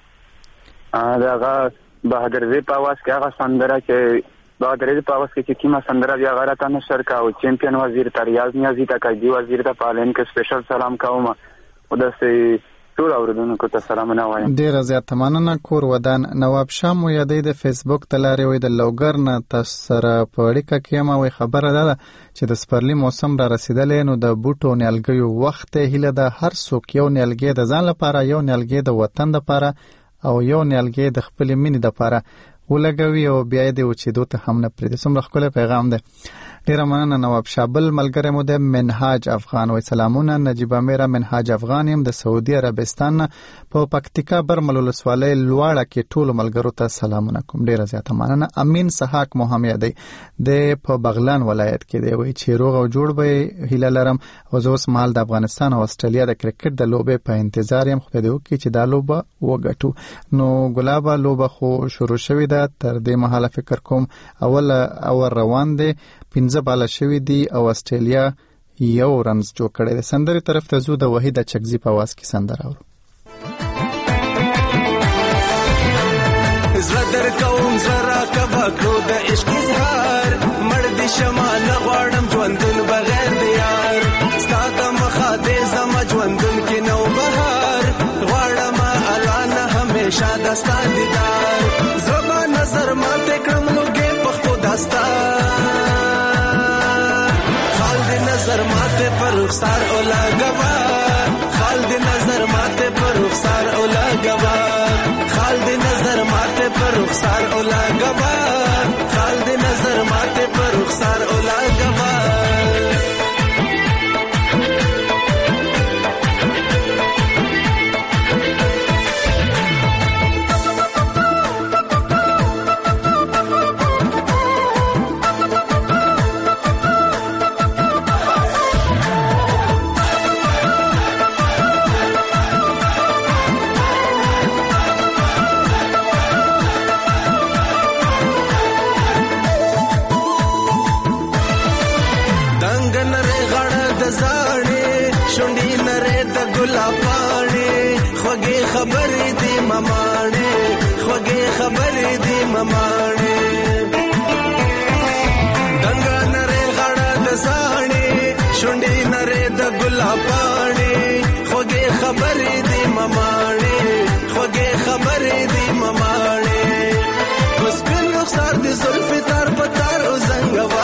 Speaker 13: دا بهادر زی په واس کې هغه سندره چې بهادر زی په واس کې چې کیما سندره بیا غلطه نشر کاو چمپیون وزیر ته ریاض نیازی ته قایدی وزیر ته پالن کې سپیشل سلام کوم او داسې ټول اوردونکو ته سلامونه وایم.
Speaker 1: ډیره زیاته مننه. کور ودان نواب شاه مو یادې د فیسبوک تلارې وې د لوګر نه تاسو سره په اړیکه کې ما وې خبره ده چې د سپرلی موسم را رسیدلې نو د بوټو نیالګیو وخت هیله ده هر څوک یو نیالګي د ځان لپاره یو نیالګي د وطن لپاره او یو نیالګي د خپل مینې لپاره ولګوي او بیا دې و چې دوته هم نه پرې. څومره ښکلی پیغام ده. ډیره مننه نواب شابل ملګری مو د منهاج افغان وای سلامونه. نجیب امیر منهاج افغان يم د سعودي عربستان په پکتیکا برمل ولسوالۍ لواړه کې ټول ملګرو ته سلامونه کوم. ډیره زیاته مننه. امین سحاق محمد دی په بغلان ولایت کې دی وای چې روغ او جوړ به هیله لرم او زه اوس مال د افغانستان او استرالیا د کرکټ د لوبې په انتظار یم. خو دې وکړي چې دا لوبه وګټو. نو ګلابه لوبه خو شروع شوې ده تر دې مهاله فکر کوم اول روان دی 15 بالا شوی دی او استرالیا یو رنز جوړ کړی دی. سندرې طرف ته زو د وحید چکزی په आवाज کې سندره اورو.
Speaker 7: زړه کوم زرا کبا کړو د عشق اظهار مړ دي شمال غواړم ژوندون بغیر د یار ستاته مخه دې زم ژوندون کې نو بهار غواړم الانه همیشه دستا دیدار زما نظر ماته کړم لوګي پختو دستا نظر ماته پر رخسار اولا گوا خال دی نظر ماته پر رخسار اولا گوا خال دی نظر ماته پر رخسار اولا گوا خال دی نظر ماته پر رخسار اولا گوا خبرې دی مماڼې خوږې خبرې دی مماڼې دنګا نره غړه د زاڼې شونډې نره د ګلاب پاڼې خوږې خبرې دی مماڼې خوږې خبرې دی مماڼې اوس بل رخسار دی زلفې تار په تار او زنګوا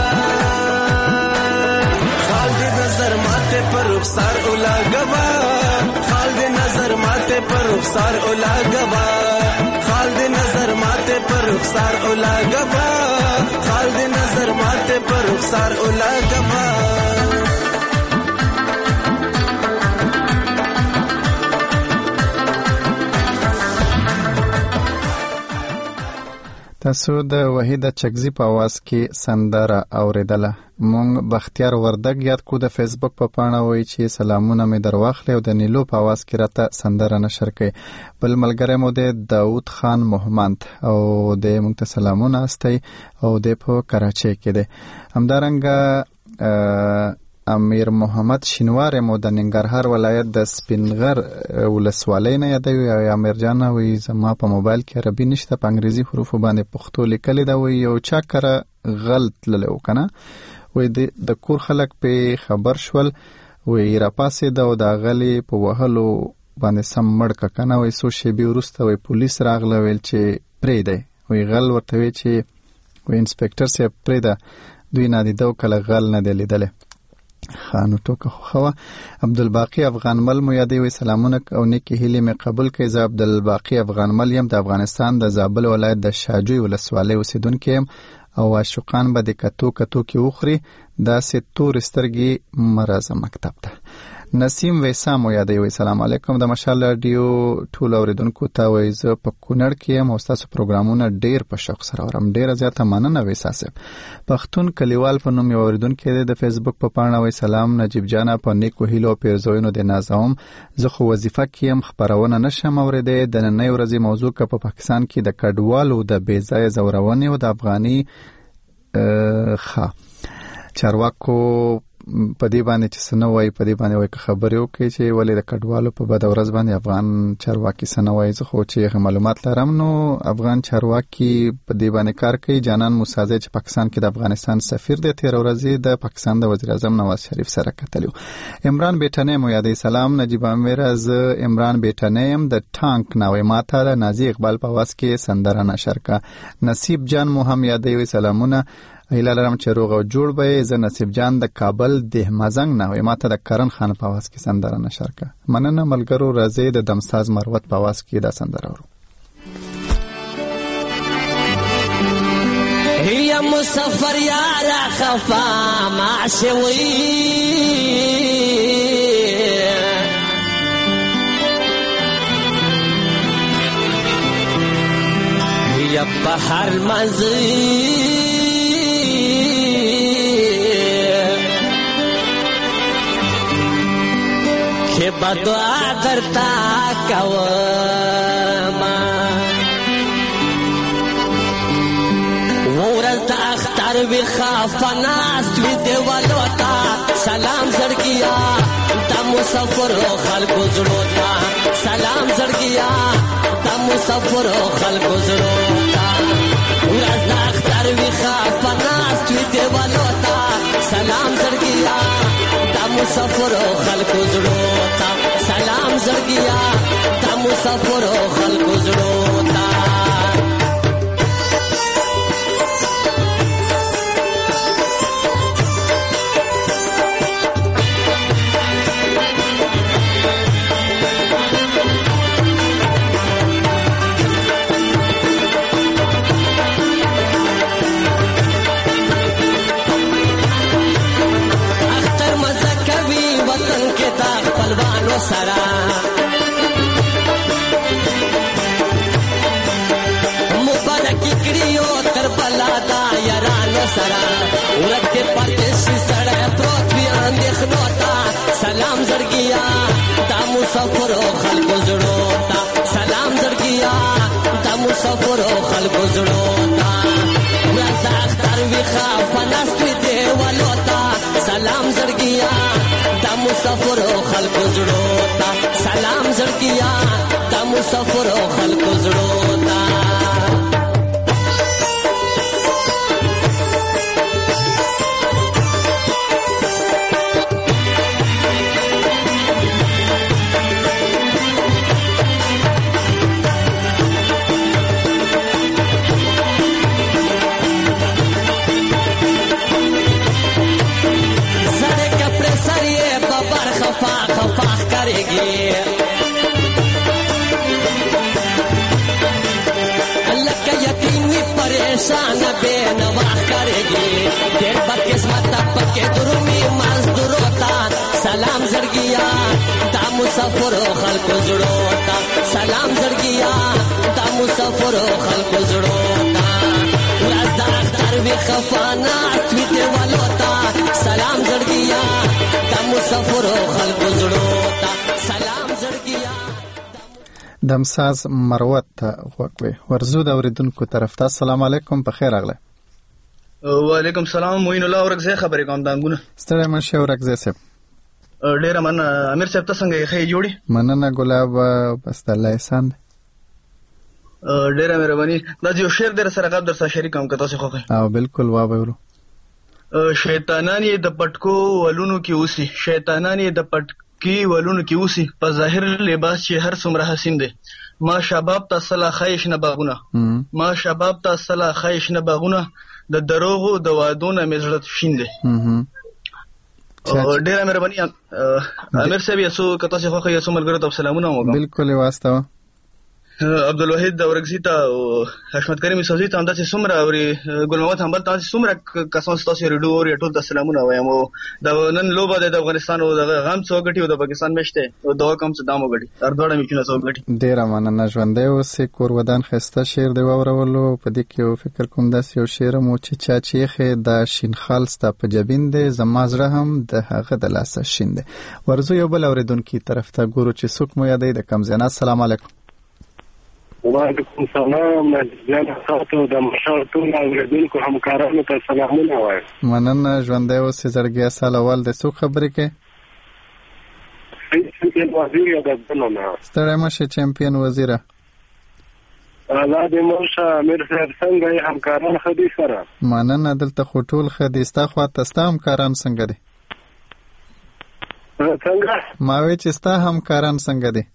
Speaker 7: خال دی نظر ماته پر رخسار اولا گوا خال دی نظر ماته پر رخسار اولا گوا خال دی نظر ماته پر رخسار اولا گوا خال دی نظر ماته پر رخسار اولا گوا
Speaker 1: تاسو د وحید چکزی په आवाज کې سندره اوریدله. مونږ بختیار وردګ یاد کو د فیسبوک په پاڼه وای چې سلامونه مې درواخلې او د نیلو په आवाज کې راته سندره نشر کړي. بل ملګری مو د داوود خان محمد او د مونږ ته سلامونه استي او د په کراچۍ کې ده. همدارنګه امیر محمد شینوار مو د ننګرهار ولایت د سپینغر ولسوالۍ نه یادوي. امیر جان وی زما په موبایل کې عربي نشته، په انګریزي حروفو باندې پښتو لیکل دا وی یو چا کړه غلط للو کنه. وی د کور خلک په خبر شول، وی را پاسې دا د غلي په وهلو باندې سم مړ کنه. وی سو شی به ورسته وی پولیس راغله ویل چې پرې دی. وی غل ورته وی چې وی انسپکټر سي پرې ده دوی نه دي دو کله غل نه دی لیدل. خانو ټوکه خو عبدالباقی افغانمل مو یادوي وي سلامونه او نیکی هیله می قبول کړئ. زه عبدالباقی افغانمل یم د افغانستان د زابل ولایت د شاجوی ولسوالۍ اوسیدونکی یم او عاشقان به د کتو کې وخوري دا سه تور سترګي مرزه مکتب ته. نسیم ویسا مو یادوي وي سلام علیکم د مشال رادیو ټول اوریدونکو ته وای زه په کونړ کې یم او تاسو پروګرامونه ډیر په شوق سره اورم. ډیر زیاته مننه ویسا صاحب. پښتون کلیوال په نوم اوریدونکو د فیسبوک په پاڼه وای سلام نجیب جانا په نیکو هیلو پیرزوینو د نازوم. زه خو وظیفه کې خبرونه نشم اوریدې. د نن ورځې موضوع په پاکستان کې د کډوالو د بیځای زورونې او د افغاني چارواکو په دې باندې چې سنوي په دې باندې وای خبرې وکړي چې ولې د کډوالو په بد ورځ باندې افغان چارواکي سنوي. زه خو چې معلومات لرم نو افغان چارواکي په دې باندې کار کوي. جانان موسازی چې پاکستان کې د افغانستان سفیر دی تیر ورځې د پاکستان د وزیر اعظم نواز شریف سره کتلو. عمران بیٹنه مو یادې سلام نجیب امیر از عمران بیٹنه يم د ټانک نوې ماته د نازي اقبال په واس کې سندره نشر کا. نصیب جان مو هم یادې وي سلامونه ایله لرم چې روغ او جوړ به. زه نصیب جان د کابل د مزنګ نه وي ماته د کرن خان په واس کې سندره نشر کا. مننه ملګرو راځي د دمساز مروت په واس کې دا سندره ورو.
Speaker 14: هي مسافر یار خفا معشوي هي بحر مزي که بدعا درتا کوما ورز دا اختر وی خافناست وی دیوالو تا سلام زرگیا دا مسافر و خلق زروتا سلام زرگیا دا مسافر و خلق زروتا ورز دا اختر وی خافناست وی دیوالو تا سلام زرگیا دا مسافر و خلق زروتا سلام زرگیا دا مسافر و خلق زروتا سرا مبارکی کړیو تر بلا دا یارانو سرا ورته پاتې سړی پروت وی اندېښنو تا سلام زړګیا دا مسافر خلکو زړو تا سلام زړګیا دا مسافر خلکو زړو تا ورته اختر وی خافناست دی ولو تا سلام زړګیا دا مسافر خلکو زړو تا سلام زړګیا دا مسافر خلکو زړو تا پریشان بے نواخ کرے گی دیر بدقسمت پکے درومی مزدورو تا سلام زرگیا دا مسافر خلق زڑو تا سلام زرگیا دا مسافر خلق زڑو تا وی خفانا سویت والوتا سلام زړګیا د مسافر خلق زړو تا سلام زړګیا
Speaker 1: دمساز مروت ته وکوي ورزو د اوریدونکو طرف ته السلام علیکم په خیر راغله.
Speaker 15: وعلیکم السلام موین الله ورغزه خبرې کوم دانګونه
Speaker 1: ستړی مشه ورغزه سپ
Speaker 15: ډیر من امیر صاحب ته څنګه یې جوړي
Speaker 1: مننه ګلاب بس الله احسان
Speaker 15: ډیر مهرباني دا یو شعر در سره غاب در سره شریک کوم که تاسو خوښه
Speaker 1: او بالکل واورو
Speaker 15: شیطانان یې د پټکو ولونو کې اوسي شیطانان یې د پټکی ولونو کې اوسي په ظاهر لباس چې هر څومره حسین دی ما شباب ته صلا خیش نه باغونه ما شباب ته صلا خیش نه باغونه د دروغو د وادونو مزړه شین دی ډیر مهرباني امیر صاحب یې سو که تاسو خوښه یې سو ملګرو ته سلامونه وکړم
Speaker 1: بالکل واسطه
Speaker 15: عبدالوحید اورګزی ته حشمت کریم سوزی ته همداسې څومره اوري ګل محمد حنبل ته څومره کسان ستاسو ریډیو اوري ټول ته سلامونه وایم او د نن لوبه د افغانستان او د غم څو غټي او د پاکستان مشته او دا کوم څه دامو غټي تر دوړه میچونه څو غټي
Speaker 1: ډیر مننه ژوندې اوسې کور ودان خسته شعر دی واورولو په دې کې فکر کوم داس یو شعر مو چې چا چیخه د شینخال ستا په جبین دی زما زړه هم د هغه د لاسه شین دی ورزو یو بل اوریدونکو طرف ته ګورو چې څوک مو یادې د کم زینا السلام علیکم
Speaker 16: وعلیکم السلام نجیب تاسو د مشال ټول اوریدونکو همکارانو ته سلامونه وایم
Speaker 1: مننه ژوندې اوسې زړګیا سال اول د څو خبرې کې
Speaker 16: چمپیون وزیر د بنونه
Speaker 1: ستړی مشه چمپیون وزیره
Speaker 16: الله دې مرشه امیر صاحب څنګه همکاران خدي سره
Speaker 1: مننه دلته خټول خدي ستا خو تاسو همکاران څنګه دي
Speaker 16: څنګه
Speaker 1: ما وی چې ستا همکاران څنګه دي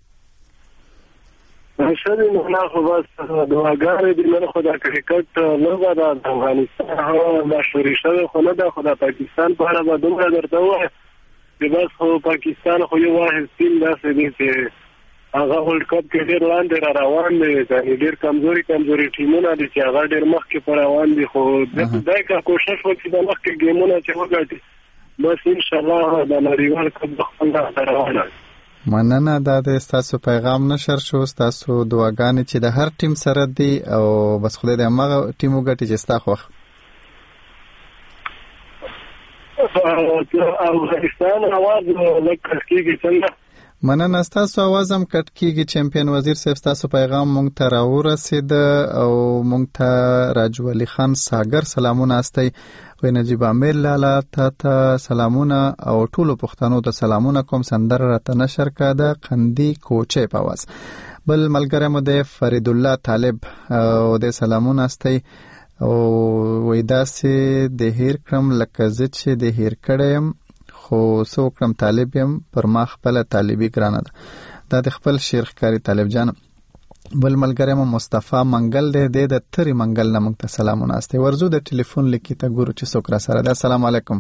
Speaker 16: شری نه خو بس دواګانې دي نه خو د کرکټ لوبه د افغانستان هغه مشهوري شوی خو نه ده خو د پاکستان په اړه به دومره درته ووایم چې بس خو پاکستان خو یو واحد ټیم داسې دی چې هغه ورلډ کپ کې ډېر لاندې را روان دی یعنې ډېر کمزوري ټیمونه دي چې هغه ډېر مخکې په روان دي خو دای که کوشش وکړي د مخکې ګیمونه چې وګټي بس انشاءالله د نړیوال کپ د خپل لاسته روانه
Speaker 1: مننه دا د تاسو پیغام نشر شو تاسو دعاګانې چې د هر ټیم سره دی او بس خدای دې هغه ټیم وګټي چې تاسو خوښ
Speaker 16: افغانستان आवाज لکه کیږي څنګه
Speaker 1: مننه تاسو आवाज هم کټ کیږي چمپیون وزیر صاحب تاسو پیغام مونږ ته راورسید او مونږ ته راجو علي خان ساګر سلامونه استي وې نجیب امیر لالا ته سلامونه او ټولو پښتنو ته سلامونه کوم سندر راته نشر کاده قندي کوچه پاواز بل ملګری مو د فرید الله طالب او د سلامونه استي او وې داسې د هیر کرم لکه زت چې د هیر کړم خو سو کرم طالب يم پر ما خپل طالبي ګرانه ده دا د خپل شیخ کاری طالب جان بل ملګری مو مصطفی منګل د تری منګل نامه ته سلامونه استه ورزو د ټلیفون لیکي ته ګورو چې څوک را سره ده السلام علیکم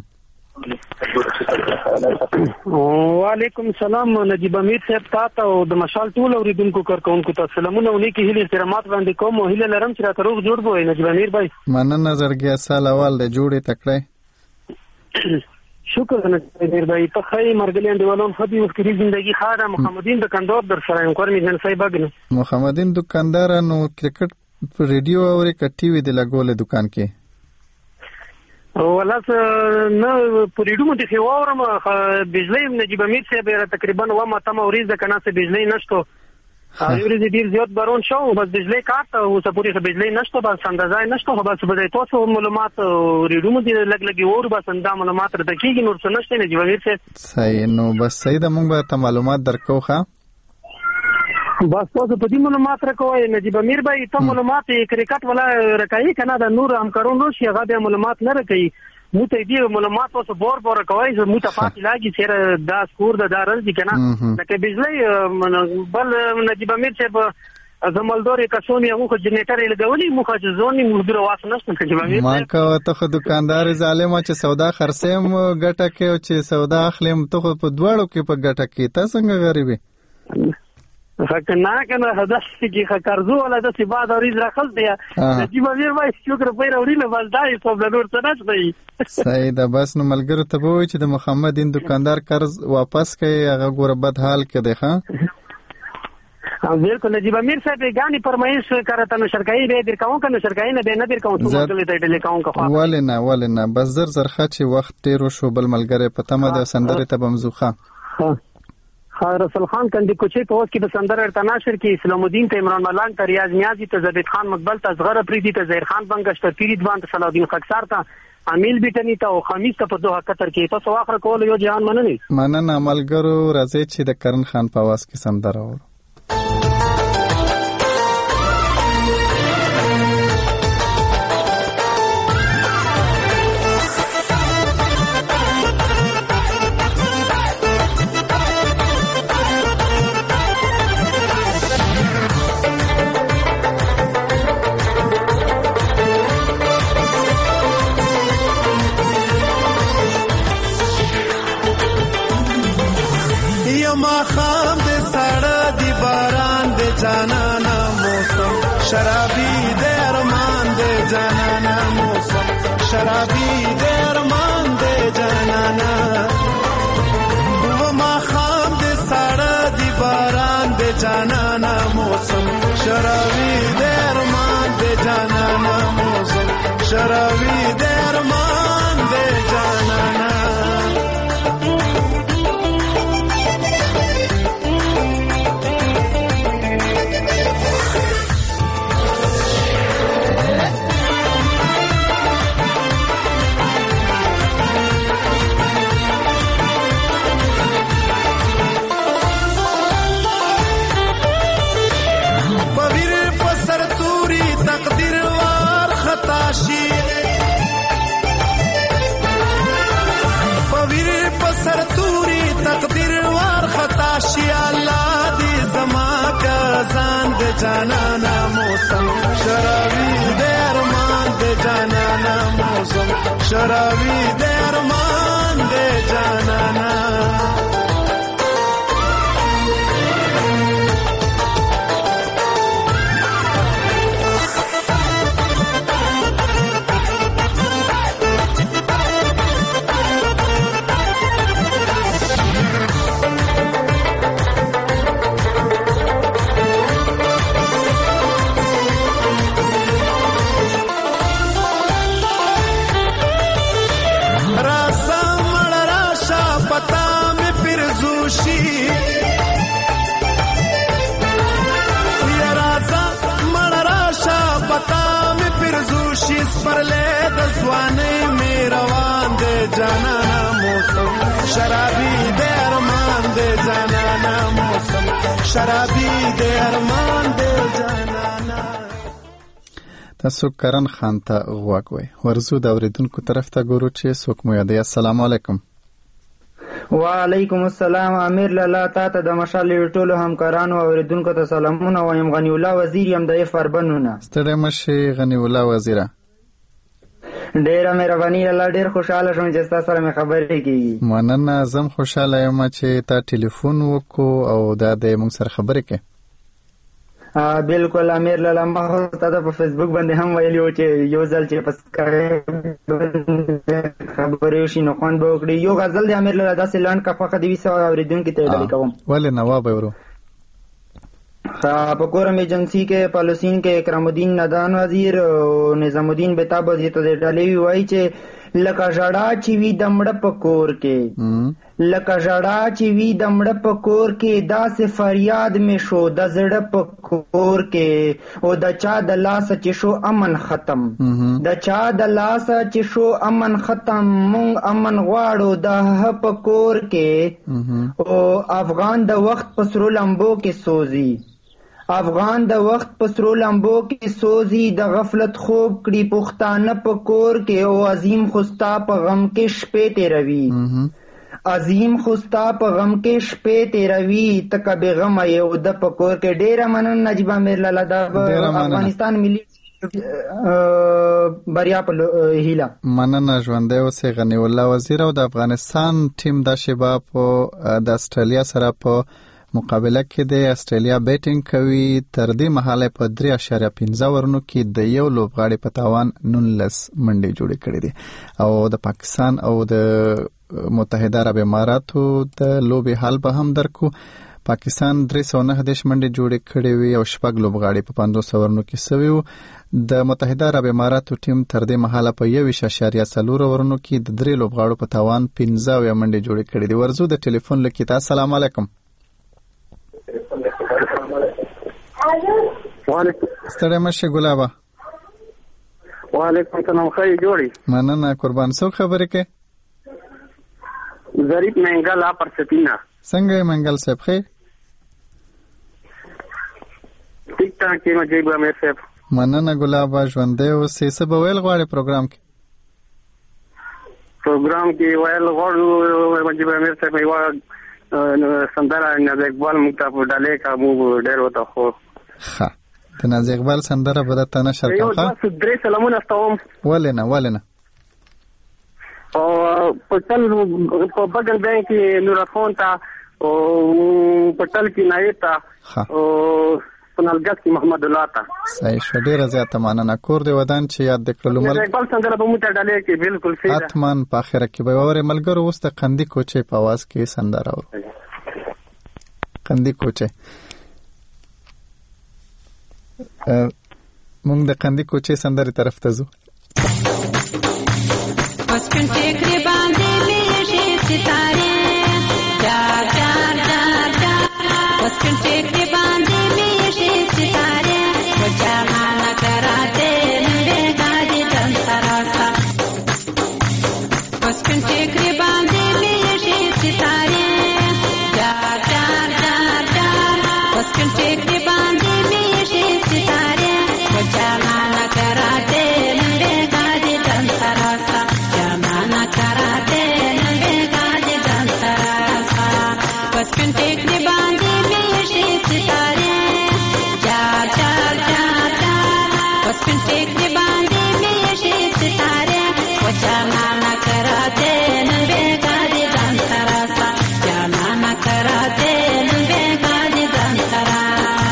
Speaker 17: وعلیکم السلام نجیب امیر صاحب تاسو او د مشال ټول اوریدونکو کارکونکو ته سلامونه ونی کې هلي احترامات باندې کوم او هله لرم چې راته روغ جوړ وای نجیب امیر بھائی
Speaker 1: مننه زړګیا سال اول د جوړې تکړه
Speaker 17: شکر نجیب بھائی ته خی مرګلیان دیوالون خدي وکړي زندگی خاله محمدین دکاندار در سره یم کور میزن صاحب اګنه
Speaker 1: محمدین دکاندار نو کرکټ ریډیو او ټي وی د لګول دکان کې
Speaker 17: ولاس نه پریډو مته خواورم بجلی نجیب امیر صاحب تقریبا و ما تم اوریز د کنه سه بجلی نشته یوري ډیر زیات بارون شو بس بجلی کارت او سپوري بجلی نشته بس اندازه نشته بس بده تاسو معلومات ریډو مته لګي اور بس اندام معلومات درته کیږي نور څه نشته نجیب امیر صاحب
Speaker 1: صحیح نو بس صحیح د موږ به معلومات درکو ښه
Speaker 17: بس تاسو په دې معلومات راکوي نجیب امیر بھائی ته معلومات کرکټ ولا راکایي کنه د نور همکارونو شي هغه به معلومات نه راکایي مو ته دې معلومات تاسو بور راکوي زه مو ته پاتې لاګي چیرې دا سکور د دارز دي کنه لکه بجلی بل نجیب امیر صاحب زمالدوري کسونی هغه جنریټر لګولي مخه ځونی مدیر واسه نشته نجیب امیر
Speaker 1: ما کا ته خو دکاندار ظالم چې سودا خرڅم ګټه کې او چې سودا اخلم ته په دوړو کې په ګټه کې تاسو څنګه غریبي
Speaker 17: فکنا کنه هدف کی قرضو ولا د سی بعد اوریز راخل دی نجیب امیر وای شکر په وروړي نه ولدای په بلور څه نشي
Speaker 1: صحیح ده بس نو ملګرو ته وای چې د محمدین دکاندار قرض واپس کړي هغه ګوره بد حال کې دی ښا
Speaker 17: بالکل نجیب امیر صاحب غانی فرمایش کرتا نو شرکای به در کوم کنه شرکای نه به نه در کوم څه مګلې ته ډلې کوم کا
Speaker 1: ولنه بس زر خاطی وخت ډیرو شو بل ملګری په تمه د سندره ته بمزوخه
Speaker 17: رسول خان کندی کوچی په اوس کې د سندره تناشر کې اسلام الدین ته عمران ملنګ ته ریاض نیازی ته زبید خان مقبل ته صغره پریدي ته زهیر خان بنگش ته پیری دوان ته صلاح الدین خکسار ته امیل بیٹنی ته او خمیس ته په دوه قطر کې په سواخره کول یو جهان مننه
Speaker 1: عملګرو راځي چې د کرن خان په आवाज کې سندره ورو
Speaker 18: शराबी दे अरमान दे जाना मौसम शराबी दे अरमान दे जाना वो माखाम दे साड़ा दी बारान दे जाना मौसम शराबी दे अरमान दे जाना मौसम शराबी दे अरमान दे जाना सरतूरी तकदीर वार खताशी अल्लाह दी जमा का जान दे जाना मौसम शराबी दे अरमान दे जाना मौसम शराबी दे अरमान दे जाना पर ले दसवाने में रवान दे जाना मौसम शराबी दे अरमान दे जाना मौसम शराबी दे अरमान दे जाना
Speaker 1: تاسو کرن خان ته غوږ وای ورزو د اوریدونکو طرف ته ګورو چې څوک مو یادې السلام علیکم
Speaker 19: وعلیکم السلام امیر لالا تا ته د مشال ټولو همکارانو او اوریدونکو ته سلامونه وایم غنی الله وزیر یم د فربنونه
Speaker 1: ستړي مشي غنی الله وزیره
Speaker 19: ډیره مهرباني الله ډیر خوشاله شوم چې تاسو سره مې خبرې کیږي
Speaker 1: مننه زم خوشاله یم چې تا ټلیفون وکړو او دا د موږ سره خبرې کې
Speaker 19: بالکل امیر لالا ما تاسو په فیسبوک باندې هم ویلو چې یو ځل چې پس خبرې شي نو خوان به وکړي یو غزل د امیر لالا داسې لاند کا فقط دی سو اوریدونکو ته ډالې کوم
Speaker 1: ولې نواب ورو
Speaker 19: په کورم ایجنسی کې پالوسین کې اکرام الدین ندان وزیر او نظام الدین بتاب دې ته ډالې وای چې لکه ژړا چې وی دمړه پکور کې لکه ژړا چې وی دمړه پکور کې داسې فریاد می شو د زړه پکور کې او د چا د لاس چې شو امن ختم د چا د لاس چې شو امن ختم مونږ امن غواړو د پکور کې او افغان د وخت پسرو لمبو کې سوزي افغان د وخت پسرو لمبو کې سوزي د غفلت خوب کړي پښتانه پکور کې او عظیم خوستا په غم کې شپې تیروي عظیم خوستا په غم کې شپې تیروي تک به غم یو د پکور کې ډیره مننه نجیب امیر لالا د افغانستان ملي بریا په هیله
Speaker 1: مننه ژوندې اوسې غنی الله وزیر او د افغانستان ټیم د شباب د استرالیا سره په مقابله کې د استرالیا بیټینګ کوي تر دې مهاله په 3.15 ورنو کې د یو لوبغاړي په تاوان 19 منډې جوړې کړې دي او د پاکستان او د متحده عرب اماراتو د لوبې حال به هم درکو پاکستان 309 منډې جوړې کړې وي او 6 لوبغاړي په 500 ورنو کې سوي وو. د متحده عرب اماراتو ټیم تر دې مهاله په 1.4 ورنو کې د 3 لوبغاړو په توان 15 منډې جوړې کړې دي. ورزو د ټلیفون لکیتا. السلام علیکم. ستړی مشه ګلابا.
Speaker 20: وعلیکم السلام. خیر جوړی.
Speaker 1: مننه قربان. څوک خبرې کوي؟
Speaker 20: ظریف منګل اپر سپینا.
Speaker 1: څنګه یې منګل صاحب؟ خیر
Speaker 20: ټیک ټاک کې مجيب امیر صاحب.
Speaker 1: مننه ګلابا. ژوندې اوسې. څه به ویل غواړې پروګرام کې؟ ویل غواړو مجيب امیر صاحب یو سندره ناز اقبال موږ ته په ډالې کا موږ ډېر وته خو ښه د ناز اقبال سندره به درته نشر کوم.
Speaker 20: یو تاسو درې سلامونه ستوم.
Speaker 1: ولې نه
Speaker 20: او پټل په بغل بانک کې نور خان ته او پټل کې نایب ته او پنالګس کې محمد الله ته.
Speaker 1: صحیح شو. ډیره زیاته مننه. کور دی ودان چې یاد دکړلو مل
Speaker 20: اقبال څنګه په موټه ډالې کې بالکل صحیح.
Speaker 1: اتمن په اخره کې به اورې ملګرو اوس د قندی کوچې په आवाज کې سندره اورو. قندی کوچې مونږ د قندی کوچې سندرې طرف ته ځو.
Speaker 11: پسکن ټیکری باندې میشي ستاره چار چار چار چار. پسکن ټیکری باندې میشي ستاره وجانا نکراتے نندے گاڑی جن سراسا. پسکن ټیکری باندې میشي ستاره چار چار چار چار. پسکن ټیکری باندې میشي ستاره وجانا نکراتے نندے گاڑی جن سراسا. कराते नंगे गाड़ी जानता सा. पसकन टेकरी बांधी मेशे सितारे चार चार चार चार. पसकन टेकरी बांधी मेशे सितारे वजाना न कराते नंगे गाड़ी जानता सा. जाना न कराते नंगे गाड़ी जानता सा.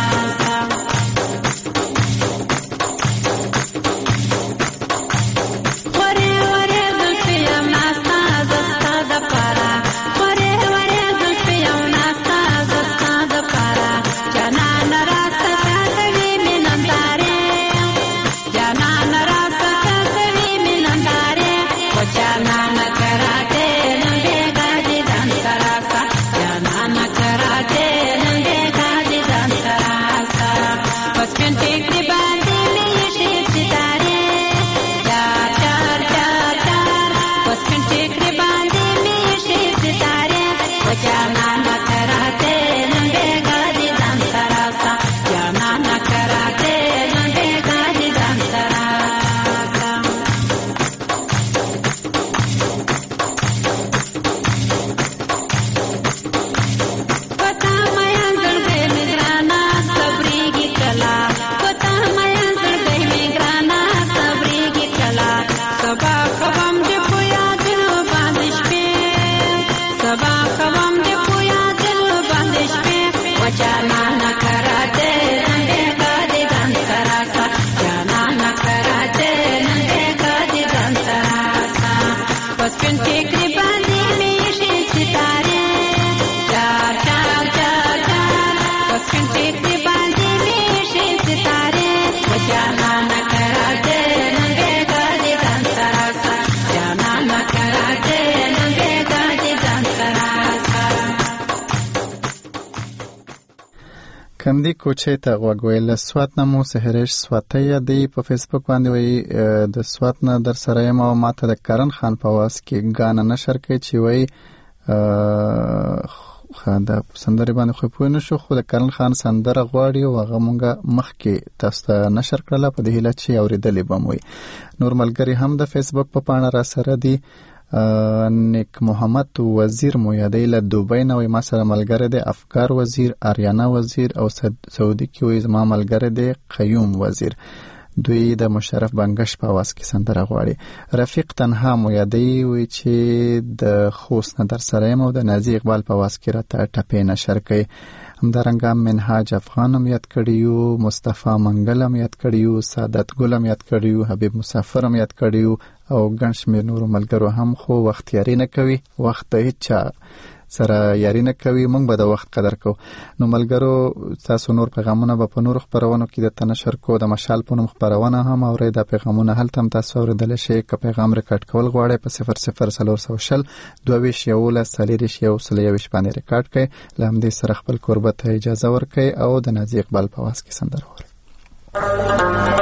Speaker 1: کندی کوچې ته غوږویل. سوات نمو سهرش سواتیا دی په فیسبوک باندې وی د سوات نه در سره یم او ماته د کرن خان په واس کې غانا نشر کوي چې وی خاله سندره باندې خو پوه نه شو خو د کرن خان سندره غواړي او هغه مونږه مخ کې تاسو ته نشر کړل په دې هیله چې اوریدلې بموي. نور ملګری هم د فیسبوک په پاڼه را سره دی. نیک محمد وزیر مو یادې له دوبۍ نه وي ما سره ملګری دی. افکار وزیر، آریانا وزیر او سعودي کې وي زما ملګری دی قیوم وزیر. دوی د مشرف بنگش په आवाज کې سندره غواړي. رفیق تنها مو یادې وي چې د خوست نه در سره یم او د نازي اقبال په आवाज کې راته ټپې نشر کوي. همدارنګه منهاج افغان هم یاد کړیو، مصطفی منګل هم یاد کړیو، سعادت ګل هم یاد کړیو، حبیب مسافر هم یاد کړیو او ګڼ شمېر نورو ملګرو هم. خو وخت یاري نه کوي، وخت د هیچا سره یاري نه کوي موږ به د وخت قدر کوو. نو ملګرو تاسو نور پیغامونه به په نور خبرونو کې د تنشر کو د مشال په نوم خبرونه هم اورئ. د پیغامونه هلته هم تاسو اوریدلی شئ. که پیغام ریکارډ کول غواړئ په 00420 22 11 باندې ریکارډ کړئ. له همدې سره خپل کوربه ته اجازه ورکړئ او د نازي اقبال په واس کې سندره واورئ.